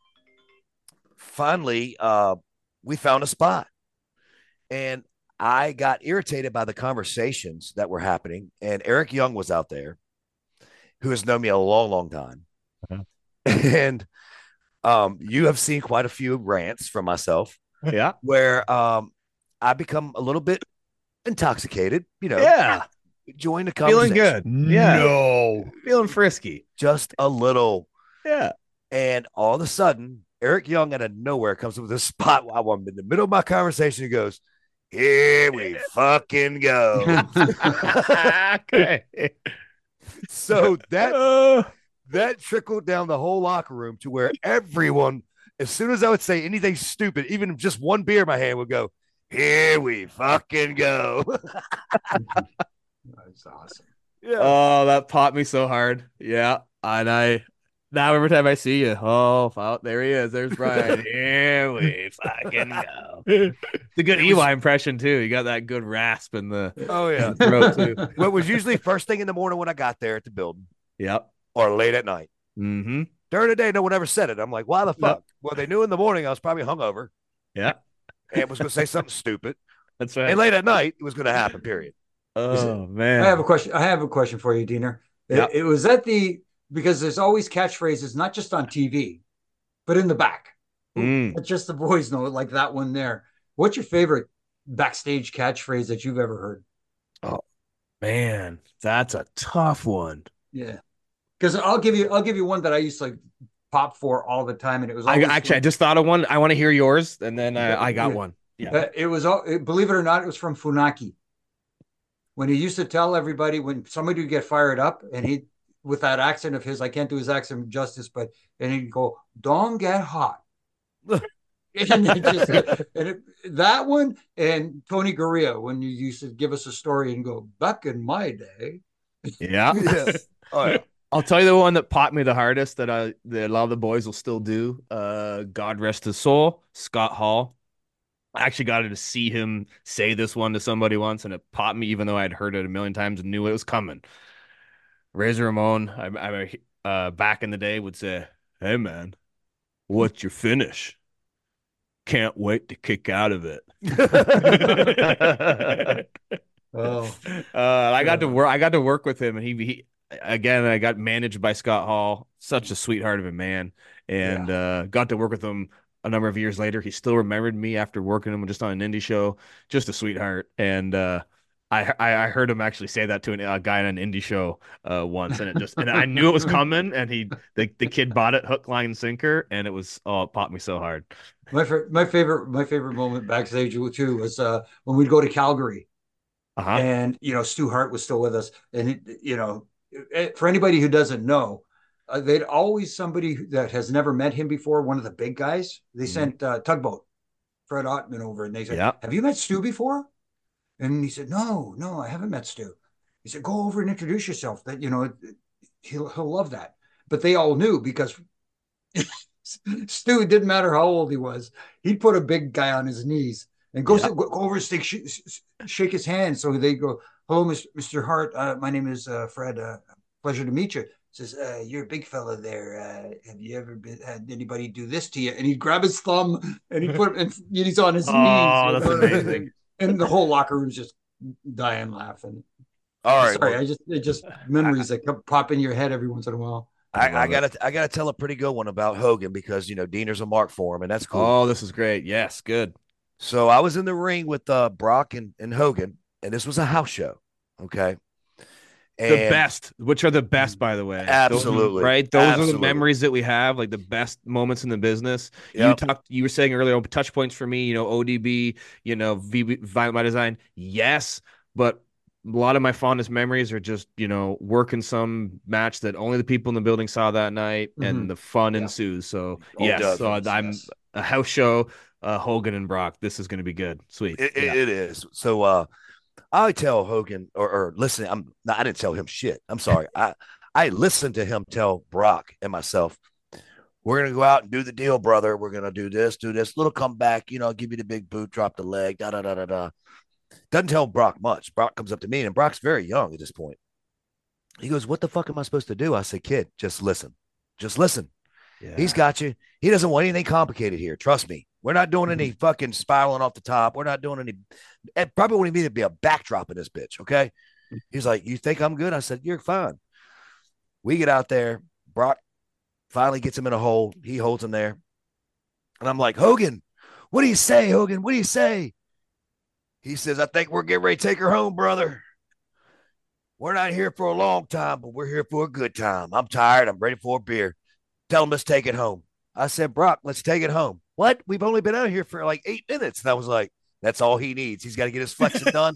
finally, uh, we found a spot. And I got irritated by the conversations that were happening. And Eric Young was out there, who has known me a long, long time. Uh-huh. And um, you have seen quite a few rants from myself.
Yeah.
Where um, I become a little bit intoxicated, you know.
Yeah.
Join the conversation.
Feeling good. Yeah.
No.
Feeling frisky.
Just a little.
Yeah.
And all of a sudden, Eric Young out of nowhere comes up with this spot while I'm in the middle of my conversation. He goes, here we fucking go.
Okay.
So that uh, that trickled down the whole locker room to where everyone, as soon as I would say anything stupid, even just one beer in my hand would go, here we fucking go.
That's awesome.
Yeah. Oh, that popped me so hard. Yeah. And I, now every time I see you, oh, oh there he is. There's Brian. Here we fucking go. It's a good E Y impression, too. You got that good rasp in the,
oh, yeah.
throat, too.
Well, it was usually first thing in the morning when I got there at the building.
Yep.
Or late at night.
Mm-hmm.
During the day, no one ever said it. I'm like, why the fuck? Yep. Well, they knew in the morning I was probably hungover.
Yeah.
And was going to say something stupid.
That's right.
And late at night, it was going to happen, period.
Oh, man.
I have a question. I have a question for you, Diener. Yep. It, it was at the, because there's always catchphrases, not just on T V, but in the back.
Mm.
Just the boys know, like that one there. What's your favorite backstage catchphrase that you've ever heard?
Oh, man, that's a tough one.
Yeah. Because I'll give you, I'll give you one that I used to like pop for all the time. And it was
I, actually, I just thought of one. I want to hear yours. And then I, I got
yeah.
one. Yeah.
Uh, it was, believe it or not, it was from Funaki. When he used to tell everybody when somebody would get fired up and he, with that accent of his, I can't do his accent justice, but, and he'd go, don't get hot. and it just, and it, that one and Tony Gurria, when you used to give us a story and go, back in my day.
Yeah.
yeah. Oh, yeah.
I'll tell you the one that popped me the hardest that I, that a lot of the boys will still do. Uh, God rest his soul, Scott Hall. I actually got to see him say this one to somebody once, and it popped me, even though I'd heard it a million times and knew it was coming. Razor Ramon, I, I uh, back in the day, would say, "Hey man, what's your finish? Can't wait to kick out of it."
Oh,
uh, I got to work. I got to work with him, and he, he again. I got managed by Scott Hall, such a sweetheart of a man, and yeah. uh, got to work with him. A number of years later, he still remembered me after working him just on an indie show. Just a sweetheart. And uh, I, I I heard him actually say that to an, a guy on an indie show uh, once, and it just and I knew it was coming. And he the, the kid bought it hook, line, and sinker, and it was oh, it popped me so hard.
My my favorite my favorite moment backstage too was uh, when we'd go to Calgary,
uh-huh.
and you know Stu Hart was still with us, and it, you know for anybody who doesn't know. Uh, they'd always somebody that has never met him before, one of the big guys. They mm-hmm. sent uh, Tugboat, Fred Ottman over, and they said,
yep.
have you met Stu before? And he said, no, no, I haven't met Stu. He said, go over and introduce yourself. That, you know, he'll, he'll love that. But they all knew because Stu, it didn't matter how old he was. He'd put a big guy on his knees and go, yeah. go over and shake, shake his hand. So they go, hello, Mister Hart. Uh, my name is uh, Fred. Uh, pleasure to meet you. Says, uh, you're a big fella there. Uh, have you ever been, had anybody do this to you? And he'd grab his thumb and he'd put, and he's on his
oh,
knees.
Oh, that's amazing.
And the whole locker room's just dying laughing.
All right.
Sorry,
well,
I just, it just memories I, that pop in your head every once in a while.
I, I, I gotta, I gotta tell a pretty good one about Hogan because, you know, Diener's a mark for him and that's cool.
Oh, this is great. Yes. Good.
So I was in the ring with uh, Brock and, and Hogan, and this was a house show. Okay.
And the best, which are the best, by the way.
Absolutely.
Those, right. Those
absolutely.
are the memories that we have, like the best moments in the business. Yep. You talked, you were saying earlier, touch points for me, you know, O D B, you know, V B, Violent by Design. Yes. But a lot of my fondest memories are just, you know, working some match that only the people in the building saw that night mm-hmm. and the fun yeah. ensues. So, oh, yes. So I'm yes. a house show, uh, Hogan and Brock. This is going to be good. Sweet.
It, yeah. it is. So, uh, I tell Hogan or, or listen, I'm not, I didn't tell him shit. I'm sorry. I, I listened to him tell Brock and myself, we're going to go out and do the deal, brother. We're going to do this, do this little comeback, you know, give you the big boot, drop the leg, da, da, da, da, da. Doesn't tell Brock much. Brock comes up to me and Brock's very young at this point. He goes, what the fuck am I supposed to do? I said, kid, just listen, just listen. Yeah. He's got you. He doesn't want anything complicated here. Trust me. We're not doing any fucking spiraling off the top. We're not doing any. It probably wouldn't even be a backdrop in this bitch. Okay. He's like, you think I'm good? I said, you're fine. We get out there. Brock finally gets him in a hole. He holds him there. And I'm like, Hogan, what do you say, Hogan? What do you say? He says, I think we're getting ready to take her home, brother. We're not here for a long time, but we're here for a good time. I'm tired. I'm ready for a beer. Tell him let's take it home. I said, Brock, let's take it home. What? We've only been out here for like eight minutes. And I was like, that's all he needs. He's got to get his flexing done.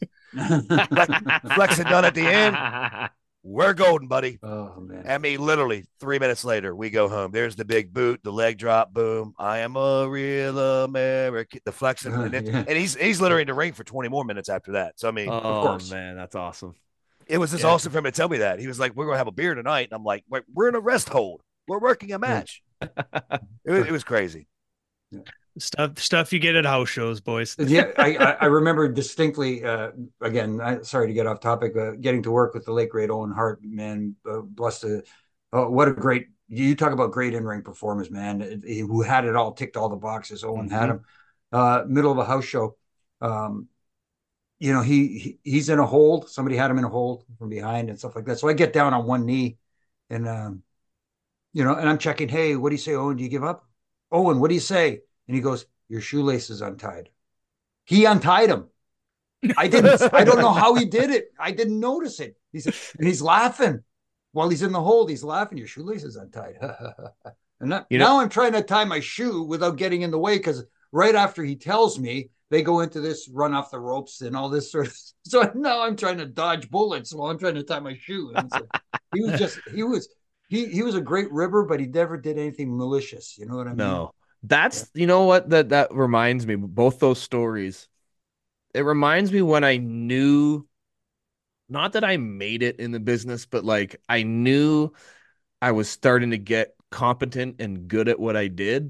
Flexing done at the end. We're golden, buddy.
Oh, man.
I mean, literally three minutes later, we go home. There's the big boot, the leg drop, boom. I am a real American. The flexing. Uh, and, it, yeah. and he's he's literally in the ring for twenty more minutes after that. So, I mean,
oh,
of course.
man, that's awesome.
It was just yeah. awesome for him to tell me that. He was like, we're going to have a beer tonight. And I'm like, we're in a rest hold. We're working a match. Yeah. it, was, it was crazy.
Yeah. Stuff stuff you get at house shows, boys.
yeah, I, I remember distinctly. Uh, again, I, sorry to get off topic. Uh, getting to work with the late great Owen Hart, man, uh, blessed to. Oh, what a great! You talk about great in-ring performers, man. It, it, who had it all, ticked all the boxes. Owen mm-hmm. had him. Uh, middle of a house show. Um, you know, he, he he's in a hold. Somebody had him in a hold from behind and stuff like that. So I get down on one knee, and um, you know, and I'm checking. Hey, what do you say, Owen? Do you give up? Owen, what do you say? And he goes, your shoelace is untied. He untied him. I didn't, I don't know how he did it. I didn't notice it. He's, and he's laughing while he's in the hold. He's laughing. Your shoelace is untied. and not, you know, now I'm trying to tie my shoe without getting in the way. Cause right after he tells me, they go into this run off the ropes and all this sort of, so now I'm trying to dodge bullets while I'm trying to tie my shoe. And so he was just, he was, he, he was a great ribber, but he never did anything malicious. You know what I mean?
No. That's, you know what, that that reminds me, both those stories. It reminds me when I knew, not that I made it in the business, but like I knew I was starting to get competent and good at what I did,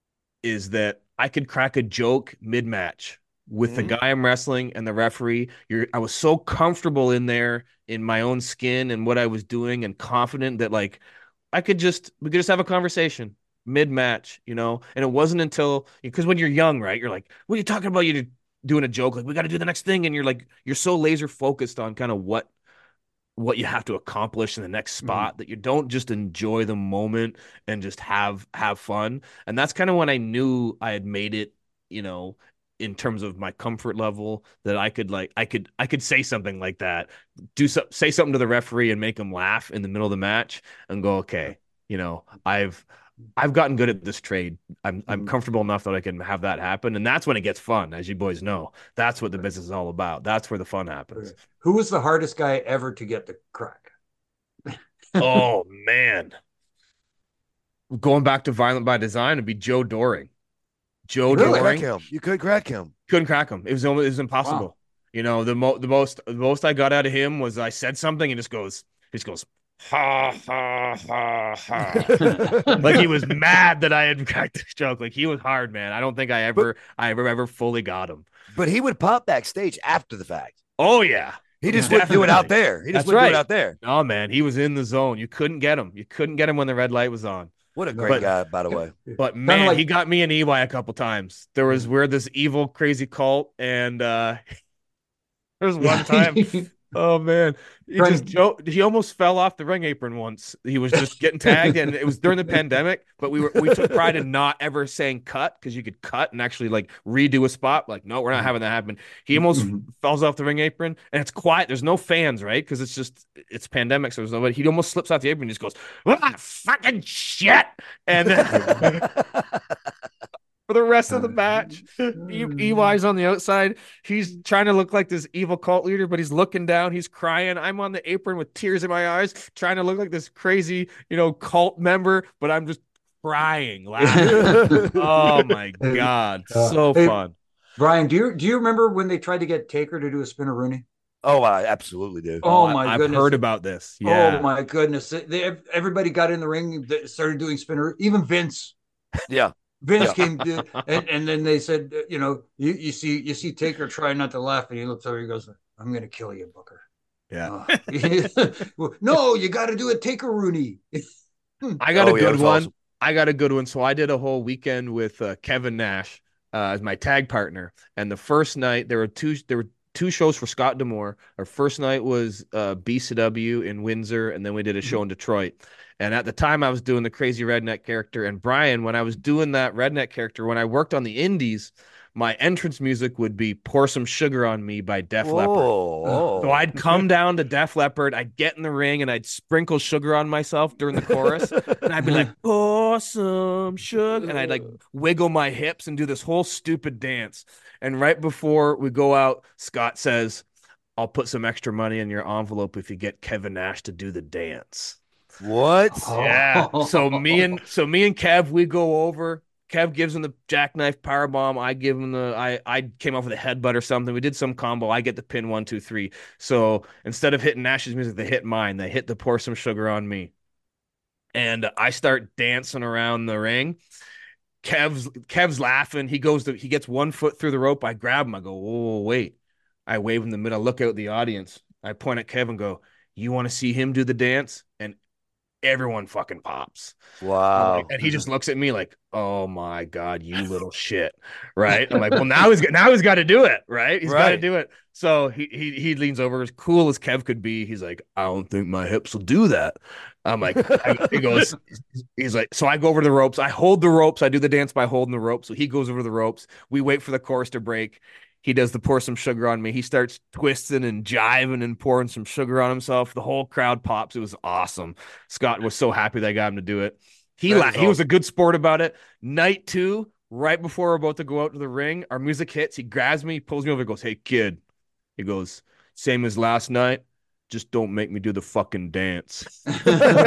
is that I could crack a joke mid-match with mm-hmm. the guy I'm wrestling and the referee. You're, I was so comfortable in there in my own skin and what I was doing and confident that like I could just, we could just have a conversation mid-match, you know. And it wasn't until, because when you're young, right, you're like, what are you talking about? You're doing a joke, like we got to do the next thing, and you're like, you're so laser focused on kind of what what you have to accomplish in the next spot mm. that you don't just enjoy the moment and just have have fun. And that's kind of when I knew I had made it, you know, in terms of my comfort level, that I could like I could I could say something like that, do so, say something to the referee and make him laugh in the middle of the match and go, okay, you know, I've I've gotten good at this trade. I'm I'm comfortable enough that I can have that happen. And that's when it gets fun, as you boys know. That's what the business is all about. That's where the fun happens.
Who was the hardest guy ever to get the crack?
Oh, man. Going back to Violent by Design, it'd be Joe Doring. Joe
really?
Doring.
Crack him. You couldn't crack him.
Couldn't crack him. It was, it was impossible. Wow. You know, the, mo- the most the most I got out of him was I said something and just goes, he just goes, ha ha ha ha. Like he was mad that I had cracked this joke. Like he was hard, man. I don't think I ever, but, I ever, ever fully got him.
But he would pop backstage after the fact.
Oh yeah,
he just wouldn't do it out there. He just
That's
wouldn't
right.
do it out there.
Oh man, he was in the zone. You couldn't get him. You couldn't get him when the red light was on.
What a great
but,
guy, by the way.
But man, like, he got me and Eli a couple times. There was we're this evil, crazy cult, and uh there was one time. Oh man, he
right.
just joked. He almost fell off the ring apron once. He was just getting tagged, and it was during the pandemic. But we were we took pride in not ever saying cut, because you could cut and actually like redo a spot. Like, no, we're not having that happen. He almost mm-hmm. falls off the ring apron, and it's quiet. There's no fans, right? Because it's just it's pandemic, so there's nobody. He almost slips off the apron and just goes, "Ah, fucking shit!" And then for the rest of the match, E Y's on the outside. He's trying to look like this evil cult leader, but he's looking down. He's crying. I'm on the apron with tears in my eyes, trying to look like this crazy, you know, cult member, but I'm just crying, laughing. Oh my God. So uh, hey, fun.
Brian, do you do you remember when they tried to get Taker to do a spinneroonie?
Oh, I absolutely do.
Oh, oh my
I've
goodness.
heard about this. Yeah.
Oh my goodness. They, everybody got in the ring, they started doing spinner, even Vince.
Yeah.
Vince yeah. came to, and, and then they said, you know, you, you see you see Taker trying not to laugh, and he looks over, he goes, "I'm going to kill you, Booker."
Yeah.
Uh, no, you got to do a Taker-Rooney.
I got oh, a good yeah, one. Awesome. I got a good one. So I did a whole weekend with uh, Kevin Nash uh, as my tag partner, and the first night there were two there were two shows for Scott D'Amore. Our first night was uh, B C W in Windsor, and then we did a show in Detroit. And at the time, I was doing the crazy redneck character. And Brian, when I was doing that redneck character, when I worked on the indies, my entrance music would be "Pour Some Sugar on Me" by Def Leppard. So I'd come down to Def Leppard, I'd get in the ring, and I'd sprinkle sugar on myself during the chorus. And I'd be like, "Pour some sugar." And I'd like wiggle my hips and do this whole stupid dance. And right before we go out, Scott says, "I'll put some extra money in your envelope if you get Kevin Nash to do the dance."
What?
Yeah. So me and so me and Kev, we go over. Kev gives him the jackknife powerbomb. I give him the I I came off with a headbutt or something. We did some combo. I get the pin one, two, three. So instead of hitting Nash's music, they hit mine. They hit the "Pour Some Sugar on Me." And I start dancing around the ring. Kev's Kev's laughing. He goes to he gets one foot through the rope. I grab him. I go, "Whoa, wait." I wave in the middle. I look out at the audience. I point at Kev and go, "You want to see him do the dance?" And everyone fucking pops.
Wow.
Like, and he just looks at me like, "Oh my God, you little shit." Right. I'm like, well, now he's now he's got to do it. Right. He's right. got to do it. So he, he, he leans over, as cool as Kev could be. He's like, "I don't think my hips will do that." I'm like, I, he goes, he's like, so I go over to the ropes. I hold the ropes. I do the dance by holding the ropes. So he goes over the ropes. We wait for the chorus to break. He does the "Pour Some Sugar on Me." He starts twisting and jiving and pouring some sugar on himself. The whole crowd pops. It was awesome. Scott was so happy that I got him to do it. He la- awesome. He was a good sport about it. Night two, right before we're about to go out to the ring, our music hits. He grabs me, pulls me over, and goes, "Hey, kid." He goes, "Same as last night. Just don't make me do the fucking dance." I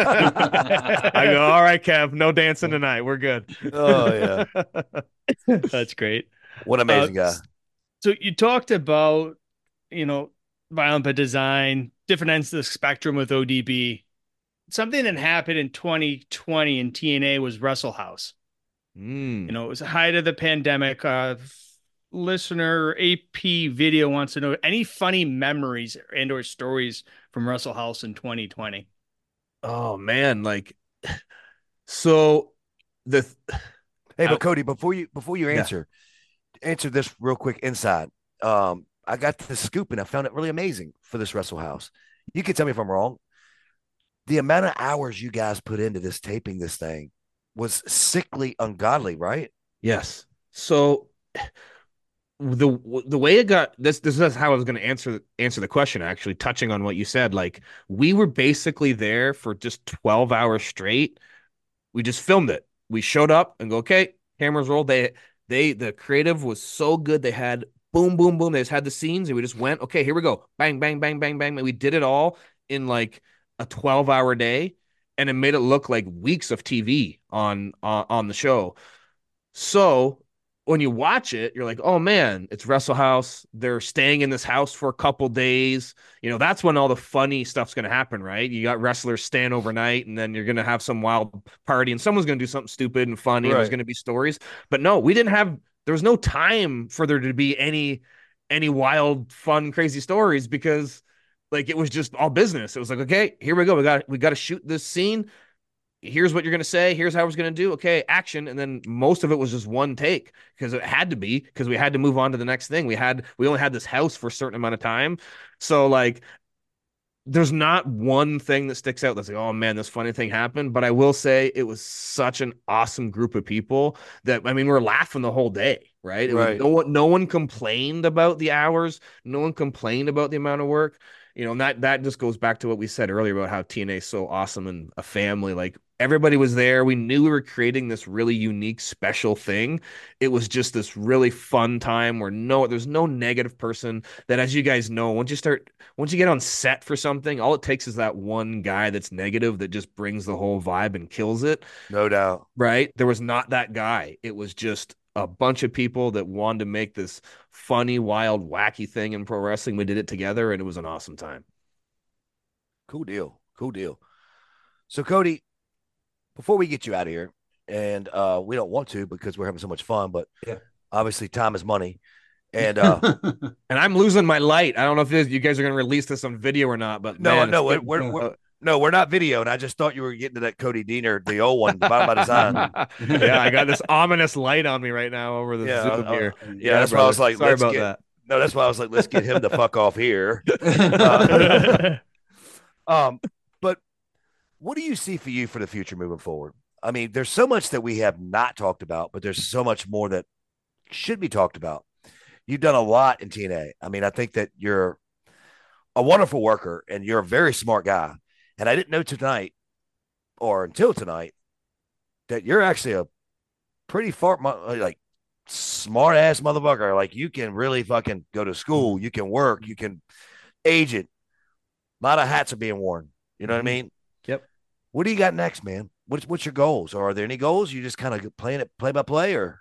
go, "All right, Kev, no dancing tonight. We're good."
Oh, yeah.
That's great.
What an amazing uh, guy.
So you talked about, you know, Violent by Design, different ends of the spectrum with O D B. Something that happened in twenty twenty in T N A was Wrestle House.
Mm.
You know, it was the height of the pandemic. Uh, listener A P Video wants to know any funny memories and or stories from Wrestle House in twenty twenty.
Oh man, like so the
hey, but Cody, before you before you answer. Yeah. Answer this real quick inside. Um, I got this scoop and I found it really amazing for this Wrestle House. You can tell me if I'm wrong. The amount of hours you guys put into this taping this thing was sickly ungodly, right?
Yes. So the the way it got this this is how I was going to answer answer the question, actually, touching on what you said. Like, we were basically there for just twelve hours straight. We just filmed it. We showed up and go, okay, cameras roll. They They the creative was so good. They had boom, boom, boom. They just had the scenes, and we just went, okay, here we go. Bang, bang, bang, bang, bang. We did it all in like a twelve hour day, and it made it look like weeks of T V on on, on the show. So when you watch it, you're like, oh man, it's Wrestle House. They're staying in this house for a couple days. You know, that's when all the funny stuff's going to happen, right? You got wrestlers staying overnight, and then you're going to have some wild party, and someone's going to do something stupid and funny, and there's
Right.
going to be stories. But no, we didn't have, there was no time for there to be any, any wild, fun, crazy stories because like it was just all business. It was like, okay, here we go. We got, we got to shoot this scene. Here's what you're going to say. Here's how I was going to do. Okay, action. And then most of it was just one take because it had to be because we had to move on to the next thing. We had, we only had this house for a certain amount of time. So like, there's not one thing that sticks out that's like, oh man, this funny thing happened. But I will say it was such an awesome group of people that, I mean, we were laughing the whole day, right? It
Right.
was, no one, no one complained about the hours. No one complained about the amount of work. You know, and that, that just goes back to what we said earlier about how T N A is so awesome and a family. Like everybody was there. We knew we were creating this really unique, special thing. It was just this really fun time where no, there's no negative person that, as you guys know, once you start, once you get on set for something, all it takes is that one guy that's negative that just brings the whole vibe and kills it.
No doubt.
Right? There was not that guy. It was just a bunch of people that wanted to make this funny, wild, wacky thing in pro wrestling. We did it together, and it was an awesome time.
Cool deal. Cool deal. So, Cody, before we get you out of here, and uh, we don't want to because we're having so much fun, but
Yeah.
obviously time is money. And uh,
And I'm losing my light. I don't know if this, you guys are going to release this on video or not, but
no,
man,
no,
it's
we're,
getting-
we're, we're no, we're not video. And I just thought you were getting to that Cody Diener, the old one, Divine by Design.
yeah, I got this ominous light on me right now over the
Yeah,
Zoom
uh,
here.
Yeah, that's why I was like,
sorry
let's
about
get,
that.
No, that's why I was like, let's get him the fuck off here. Uh, um, but what do you see for you for the future moving forward? I mean, there's so much that we have not talked about, but there's so much more that should be talked about. You've done a lot in T N A. I mean, I think that you're a wonderful worker and you're a very smart guy. And I didn't know tonight or until tonight that you're actually a pretty far, like, smart ass motherfucker. Like, you can really fucking go to school, you can work, you can agent. A lot of hats are being worn. You know what I mean?
Yep.
What do you got next, man? What's what's your goals? Or are there any goals? You just kind of playing it play by play, or?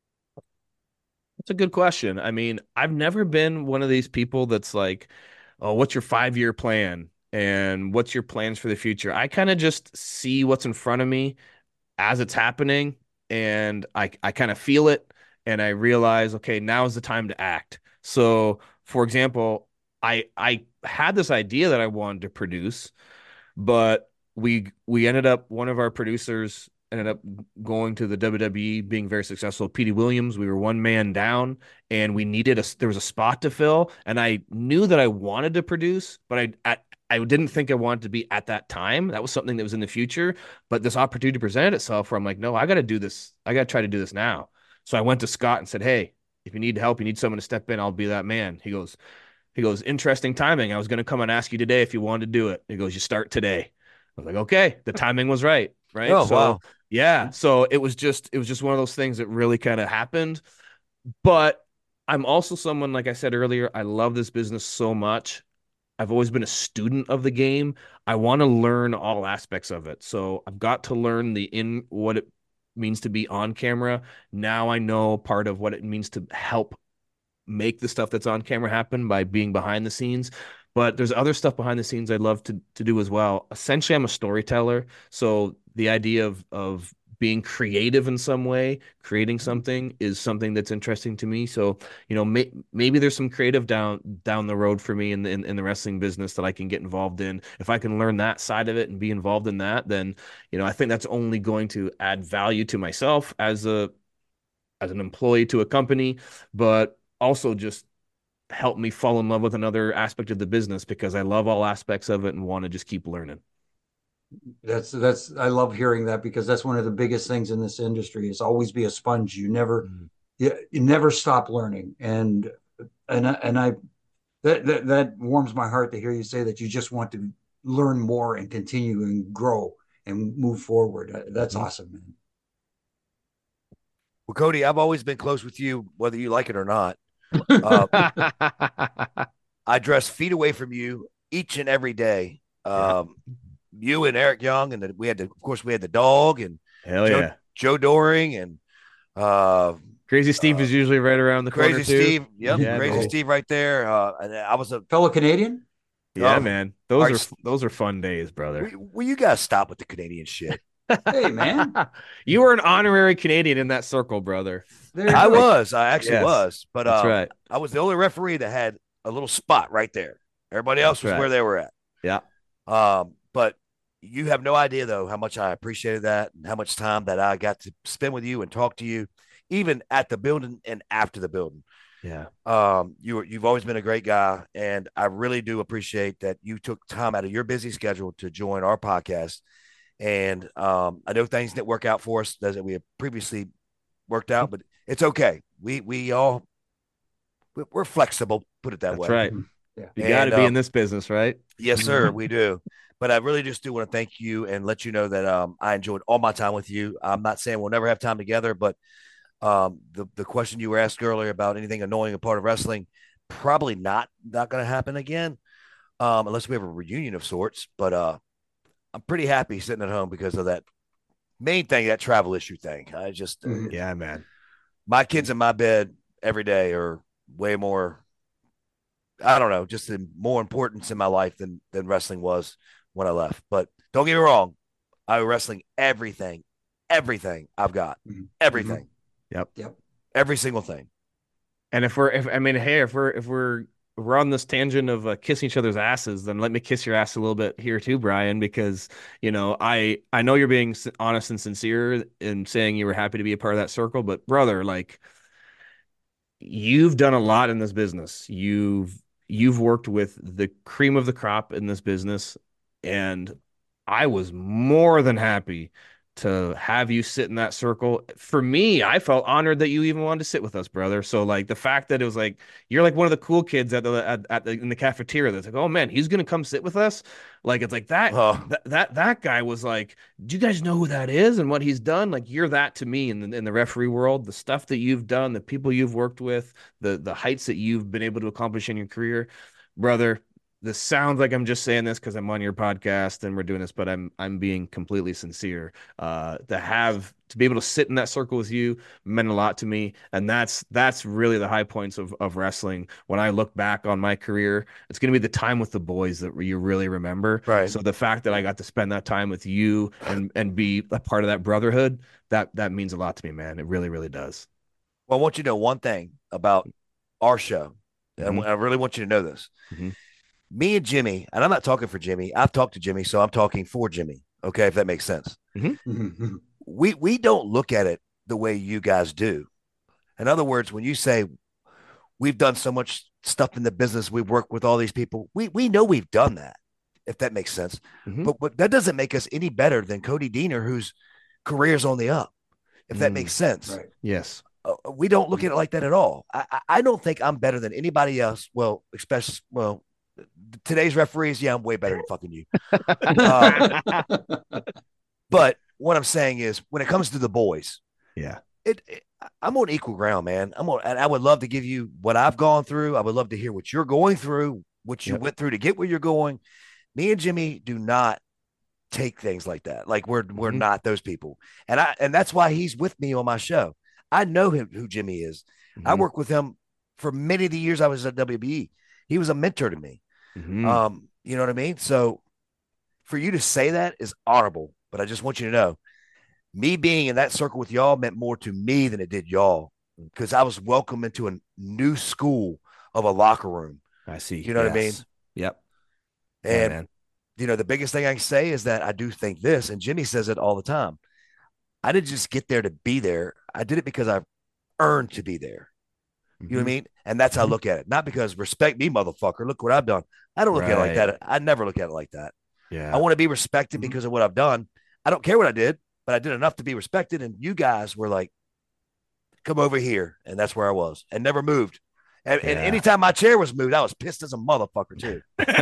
That's a good question. I mean, I've never been one of these people that's like, oh, what's your five year plan? And what's your plans for the future? I kind of just see what's in front of me as it's happening. And I, I kind of feel it. And I realize, okay, now is the time to act. So, for example, I I had this idea that I wanted to produce, but we we ended up, one of our producers ended up going to the W W E, being very successful. Petey Williams, we were one man down, and we needed a there was a spot to fill, and I knew that I wanted to produce, but I at, I didn't think I wanted to be at that time. That was something that was in the future, but this opportunity presented itself where I'm like, no, I got to do this. I got to try to do this now. So I went to Scott and said, hey, if you need help, you need someone to step in, I'll be that man. He goes, he goes, interesting timing. I was going to come and ask you today if you wanted to do it. He goes, you start today. I was like, okay, the timing was right. Right.
Oh,
so,
wow.
yeah. So it was just, it was just one of those things that really kind of happened. But I'm also someone, like I said earlier, I love this business so much. I've always been a student of the game. I want to learn all aspects of it. So I've got to learn the in what it means to be on camera. Now I know part of what it means to help make the stuff that's on camera happen by being behind the scenes. But there's other stuff behind the scenes I'd love to, to do as well. Essentially, I'm a storyteller. So the idea of, of being creative in some way, creating something is something that's interesting to me. So, you know, may, maybe there's some creative down down the road for me in the, in, in the wrestling business that I can get involved in. If I can learn that side of it and be involved in that, then, you know, I think that's only going to add value to myself as a as an employee to a company, but also just help me fall in love with another aspect of the business because I love all aspects of it and want to just keep learning.
That's that's I love hearing that because that's one of the biggest things in this industry is always be a sponge. You never mm-hmm. you, you never stop learning. And and and I that, that that warms my heart to hear you say that you just want to learn more and continue and grow and move forward. That's mm-hmm. awesome, man.
Well, Cody, I've always been close with you, whether you like it or not. Uh, I dress feet away from you each and every day. Um, yeah. You and Eric Young, and the, we had, the, of course, we had the dog and
Hell
Joe,
yeah.
Joe Doring and uh,
Crazy Steve
uh,
is usually right around the corner
Crazy
too.
Steve. Yep,
Yeah,
Crazy
man.
Steve right there. Uh, and I was a
Fellow Canadian?
Yeah,
oh,
man. Those
are
are
you-
those are fun days, brother.
will, will you guys stop with the Canadian shit?
Hey, man.
You were an honorary Canadian in that circle, brother.
There you
I
go.
was. I actually
Yes,
was. But
that's
um,
right.
I was the only referee that had a little spot right there. Everybody else
That's
was
right.
where they were at.
Yeah.
Um, but you have no idea though how much I appreciated that and how much time that I got to spend with you and talk to you, even at the building and after the building.
Yeah.
Um, you you've always been a great guy, and I really do appreciate that you took time out of your busy schedule to join our podcast. And um, I know things didn't work out for us as we had previously worked out, but it's okay. We we all we're flexible, put it that
That's
way.
right.
Yeah.
You got to be
um,
in this business, right?
Yes, sir, we do. But I really just do want to thank you and let you know that um, I enjoyed all my time with you. I'm not saying we'll never have time together, but um, the the question you were asked earlier about anything annoying a part of wrestling, probably not not going to happen again, um, unless we have a reunion of sorts. But uh, I'm pretty happy sitting at home because of that main thing, that travel issue thing. I just uh,
Mhm.
Yeah, man.
my kids in my bed every day are way more. I don't know, just the more importance in my life than than wrestling was when I left. But don't get me wrong, I owe wrestling everything, everything I've got,
Mhm.
everything,
Yep.
Yep.
every single thing.
And if we're, if I mean, hey, if we're, if we're, if we're on this tangent of uh, kissing each other's asses, then let me kiss your ass a little bit here too, Brian, because you know I, I know you're being s- honest and sincere in saying you were happy to be a part of that circle, but brother, like you've done a lot in this business. You've, you've worked with the cream of the crop in this business, and I was more than happy to have you sit in that circle. For me, I felt honored that you even wanted to sit with us, brother. So like the fact that it was like you're like one of the cool kids at the at, at the in the cafeteria that's like, oh man, he's gonna come sit with us. Like it's like that
Oh,
that that that guy was like, do you guys know who that is and what he's done? Like you're that to me in the in the referee world, the stuff that you've done, the people you've worked with, the the heights that you've been able to accomplish in your career, brother. This sounds like I'm just saying this because I'm on your podcast and we're doing this, but I'm I'm being completely sincere. Uh, to have to be able to sit in that circle with you meant a lot to me, and that's that's really the high points of of wrestling. When I look back on my career, it's going to be the time with the boys that you really remember.
right.
So the fact that I got to spend that time with you and and be a part of that brotherhood, that that means a lot to me, man. It really really does.
Well, I want you to know one thing about our show, and
Mhm.
I really want you to know this.
Mhm.
Me and Jimmy, and I'm not talking for Jimmy. I've talked to Jimmy, so I'm talking for Jimmy. Okay, if that makes sense.
Mhm.
We we don't look at it the way you guys do. In other words, when you say we've done so much stuff in the business, we've worked with all these people, we we know we've done that, if that makes sense.
Mhm.
But but that doesn't make us any better than Cody Deaner, whose career's on the up, if that
Mm.
makes sense.
Right.
Yes.
Uh, we don't look at it like that at all. I, I I don't think I'm better than anybody else. Well, especially well, today's referees, yeah, I'm way better than fucking you. Uh, but what I'm saying is, when it comes to the boys,
Yeah.
it, it I'm on equal ground, man. I'm on, and I would love to give you what I've gone through. I would love to hear what you're going through, what you
Yep.
went through to get where you're going. Me and Jimmy do not take things like that. Like we're we're
Mhm.
not those people, and I and that's why he's with me on my show. I know him, who Jimmy is. I
Mhm.
worked with him for many of the years I was at W B E. He was a mentor to me.
Mhm.
Um, you know what I mean? So for you to say that is honorable, but I just want you to know, me being in that circle with y'all meant more to me than it did y'all, because I was welcome into a new school of a locker room.
I see.
You know what I mean?
Yes. Yep. Yeah,
And
man.
you know, the biggest thing I can say is that I do think this, and Jimmy says it all the time. I didn't just get there to be there. I did it because I earned to be there. You know what I
Mhm.
mean? And that's how I look at it. Not because respect me, motherfucker. Look what I've done. I don't look at it like
Right.
that. I never look at it like that.
Yeah.
I want to be respected
Mhm.
because of what I've done. I don't care what I did, but I did enough to be respected. And you guys were like, come over here. And that's where I was and never moved. And, and
Yeah.
anytime my chair was moved, I was pissed as a motherfucker, too.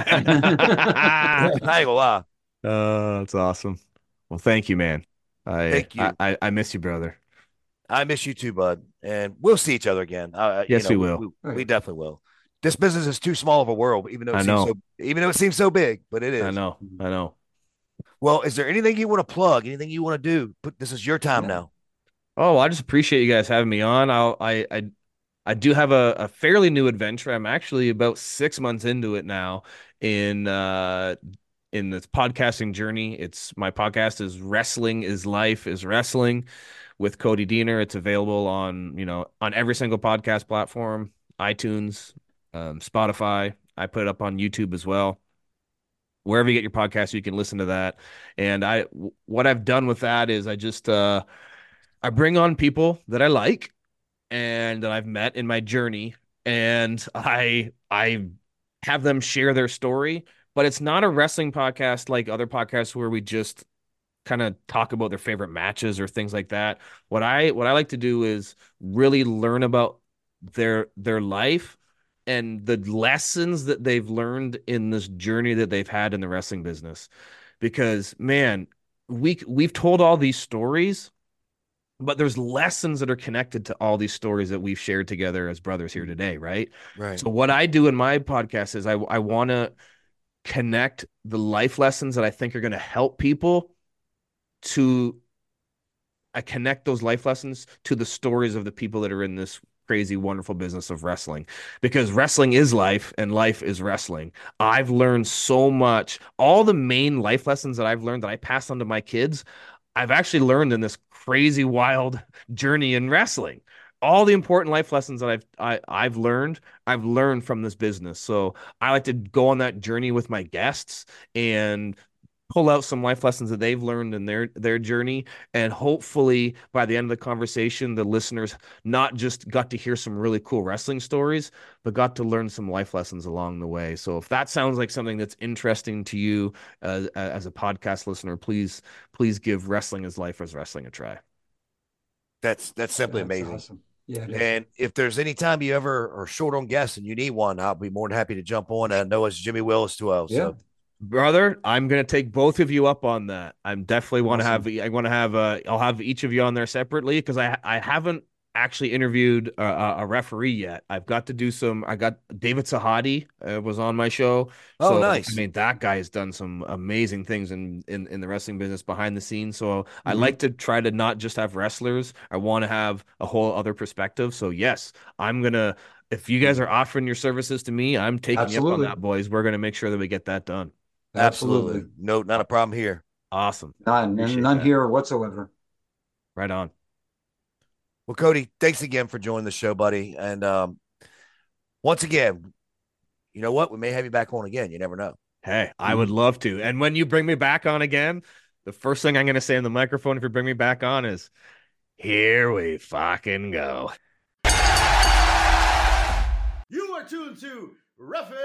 I ain't gonna lie.
Oh, that's awesome. Well, thank you, man. I,
Thank you.
I, I, I miss you, brother.
I miss you too, bud. And we'll see each other again. Uh,
Yes,
you know,
we will.
We,
Right.
we definitely will. This business is too small of a world, even though it
I
seems
know.
so even though it seems so big, but it is.
I know. I know.
Well, is there anything you want to plug? Anything you want to do? Put this is your time
Yeah.
now.
Oh, I just appreciate you guys having me on. I'll, I, I, I do have a, a fairly new adventure. I'm actually about six months into it now in, uh, in this podcasting journey. It's my podcast is Wrestling is Life is Wrestling with Cody Deaner. It's available on, you know, on every single podcast platform, iTunes, um, Spotify. I put it up on YouTube as well. Wherever you get your podcast, you can listen to that. And I, what I've done with that is I just, uh, I bring on people that I like and that I've met in my journey, and I I have them share their story. But it's not a wrestling podcast like other podcasts where we just kind of talk about their favorite matches or things like that. What I what I like to do is really learn about their their life and the lessons that they've learned in this journey that they've had in the wrestling business. Because man, we we've told all these stories, but there's lessons that are connected to all these stories that we've shared together as brothers here today, right?
Right.
So what I do in my podcast is I I want to connect the life lessons that I think are going to help people to I connect those life lessons to the stories of the people that are in this crazy, wonderful business of wrestling, because wrestling is life and life is wrestling. I've learned so much. All the main life lessons that I've learned that I pass on to my kids, I've actually learned in this crazy, wild journey in wrestling. All the important life lessons that I've I, I've learned, I've learned from this business. So I like to go on that journey with my guests and pull out some life lessons that they've learned in their their journey, and hopefully by the end of the conversation the listeners not just got to hear some really cool wrestling stories but got to learn some life lessons along the way. So if that sounds like something that's interesting to you uh, as a podcast listener, please please give Wrestling is Life is Wrestling a try.
That's that's simply
That's
amazing.
awesome. Yeah.
And if there's any time you ever are short on guests and you need one, I'll be more than happy to jump on. I know it's Jimmy Willis too. So.
Yeah.
Brother, I'm gonna take both of you up on that. I'm definitely want to
Awesome.
have. I want to have. Uh, I'll have each of you on there separately because I I haven't actually interviewed a, a referee yet. I've got to do some. I got David Sahadi uh, was on my show.
Oh,
So,
nice.
I mean, that guy has done some amazing things in in, in the wrestling business behind the scenes. So
Mm-hmm.
I like to try to not just have wrestlers. I want to have a whole other perspective. So yes, I'm gonna. If you guys are offering your services to me, I'm taking
Absolutely.
you up on that, boys. We're gonna make sure that we get that done.
Absolutely. Absolutely. No, not a problem here.
Awesome.
None,
Appreciate
none
that.
here whatsoever.
Right on.
Well, Cody, thanks again for joining the show, buddy. And um, once again, you know what? We may have you back on again. You never know.
Hey, I would love to. And when you bring me back on again, the first thing I'm going to say in the microphone if you bring me back on is, here we fucking go.
You are tuned to Ruffin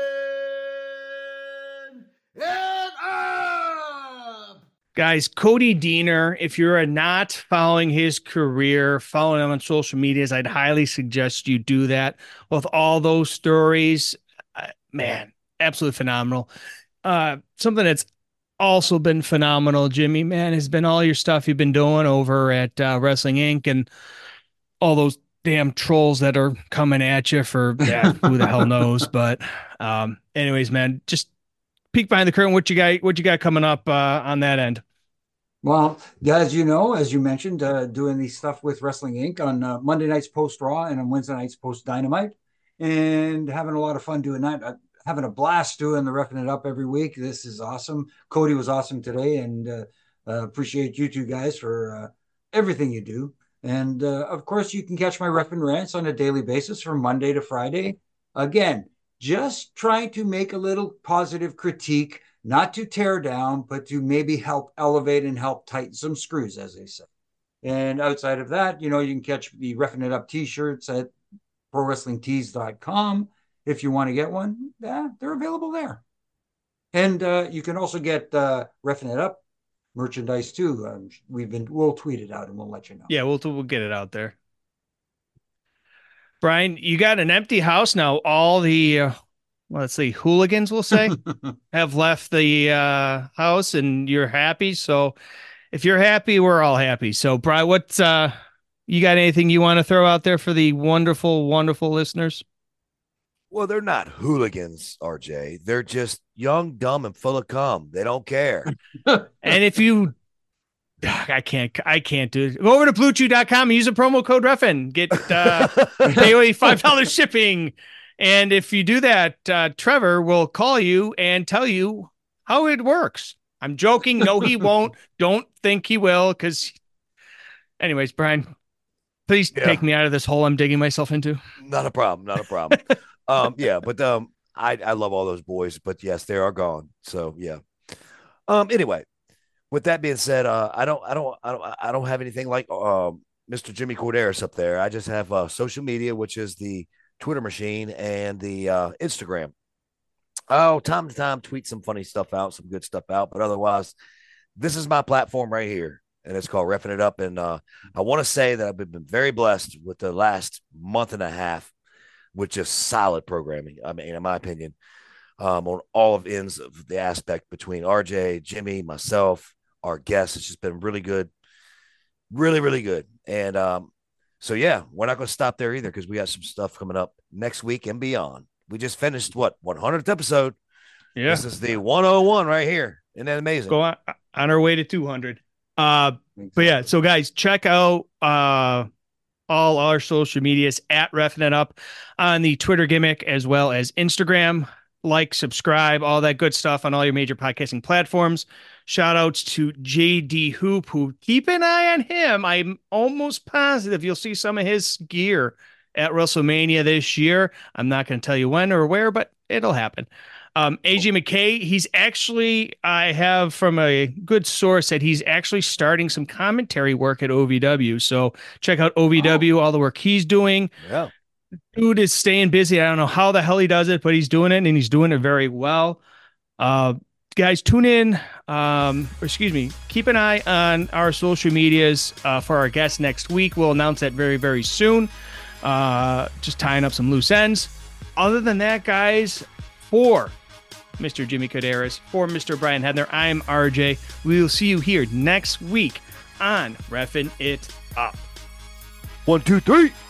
It Up!
Guys, Cody Deaner, if you're not following his career, following him on social medias, I'd highly suggest you do that. With all those stories, uh, man, absolutely phenomenal. Uh, something that's also been phenomenal, Jimmy, man, has been all your stuff you've been doing over at uh, Wrestling Incorporated and all those damn trolls that are coming at you for yeah, who the hell knows. But um, anyways, man, just peek behind the curtain. What you got? What you got coming up uh, on that end?
Well, as you know, as you mentioned, uh, doing the stuff with Wrestling Incorporated on uh, Monday nights post Raw and on Wednesday nights post Dynamite, and having a lot of fun doing that. Uh, having a blast doing the Roughing It Up every week. This is awesome. Cody was awesome today, and uh, uh, appreciate you two guys for uh, everything you do. And uh, of course, you can catch my Ref and Rants on a daily basis from Monday to Friday. Again, just trying to make a little positive critique, not to tear down, but to maybe help elevate and help tighten some screws, as they say. And outside of that, you know, you can catch the Reffing It Up t-shirts at pro wrestling tees dot com. If you want to get one, yeah, they're available there. And uh, you can also get uh, Reffing It Up merchandise too. Um, we've been, we'll tweet it out and we'll let you know.
Yeah, we'll we'll get it out there. Brian, you got an empty house now. All the uh, let's see, hooligans, we'll say, have left the uh, house, and you're happy. So if you're happy, we're all happy. So, Brian, what uh, you got? Anything you want to throw out there for the wonderful, wonderful listeners?
Well, they're not hooligans, R J. They're just young, dumb, and full of cum. They don't care.
And if you I can't. I can't do it. Go over to blue chew dot com and use the promo code Refin. Get uh, pay away five dollars shipping. And if you do that, uh, Trevor will call you and tell you how it works. I'm joking. No, he won't. Don't think he will. Because, anyways, Brian, please yeah. take me out of this hole I'm digging myself into.
Not a problem. Not a problem. um, yeah, but um, I I love all those boys. But yes, they are gone. So yeah. Um. Anyway. With that being said, uh, I don't, I don't, I don't, I don't have anything like um, Mister Jimmy Corderas up there. I just have uh, social media, which is the Twitter machine and the uh, Instagram. Oh, time to time, tweet some funny stuff out, some good stuff out. But otherwise, this is my platform right here, and it's called Reffing It Up. And uh, I want to say that I've been very blessed with the last month and a half with just solid programming. I mean, in my opinion, um, on all of ends of the aspect between R J, Jimmy, myself, our guests. It's just been really good, really, really good. And um, so, yeah, we're not going to stop there either because we got some stuff coming up next week and beyond. We just finished, what, one hundredth episode?
Yeah.
This is the one oh one right here. Isn't that amazing?
Go on, on our way to two hundred. Uh, but, yeah, so, guys, check out uh, all our social medias at Reffing It Up on the Twitter gimmick as well as Instagram. Like, subscribe, all that good stuff on all your major podcasting platforms. Shout outs to J D Hoop, who keep an eye on him. I'm almost positive you'll see some of his gear at WrestleMania this year. I'm not going to tell you when or where, but it'll happen. Um, A J McKay, he's actually, I have from a good source that he's actually starting some commentary work at O V W. So check out O V W, oh. all the work he's doing.
Yeah.
Dude is staying busy. I don't know how the hell he does it, but he's doing it, and he's doing it very well. Uh, guys, tune in. Um, or excuse me, keep an eye on our social medias uh, for our guests next week. We'll announce that very, very soon. Uh, just tying up some loose ends. Other than that, guys, for Mister Jimmy Corderas, for Mister Brian Hebner, I'm R J. We will see you here next week on Reffin' It Up.
One, two, three.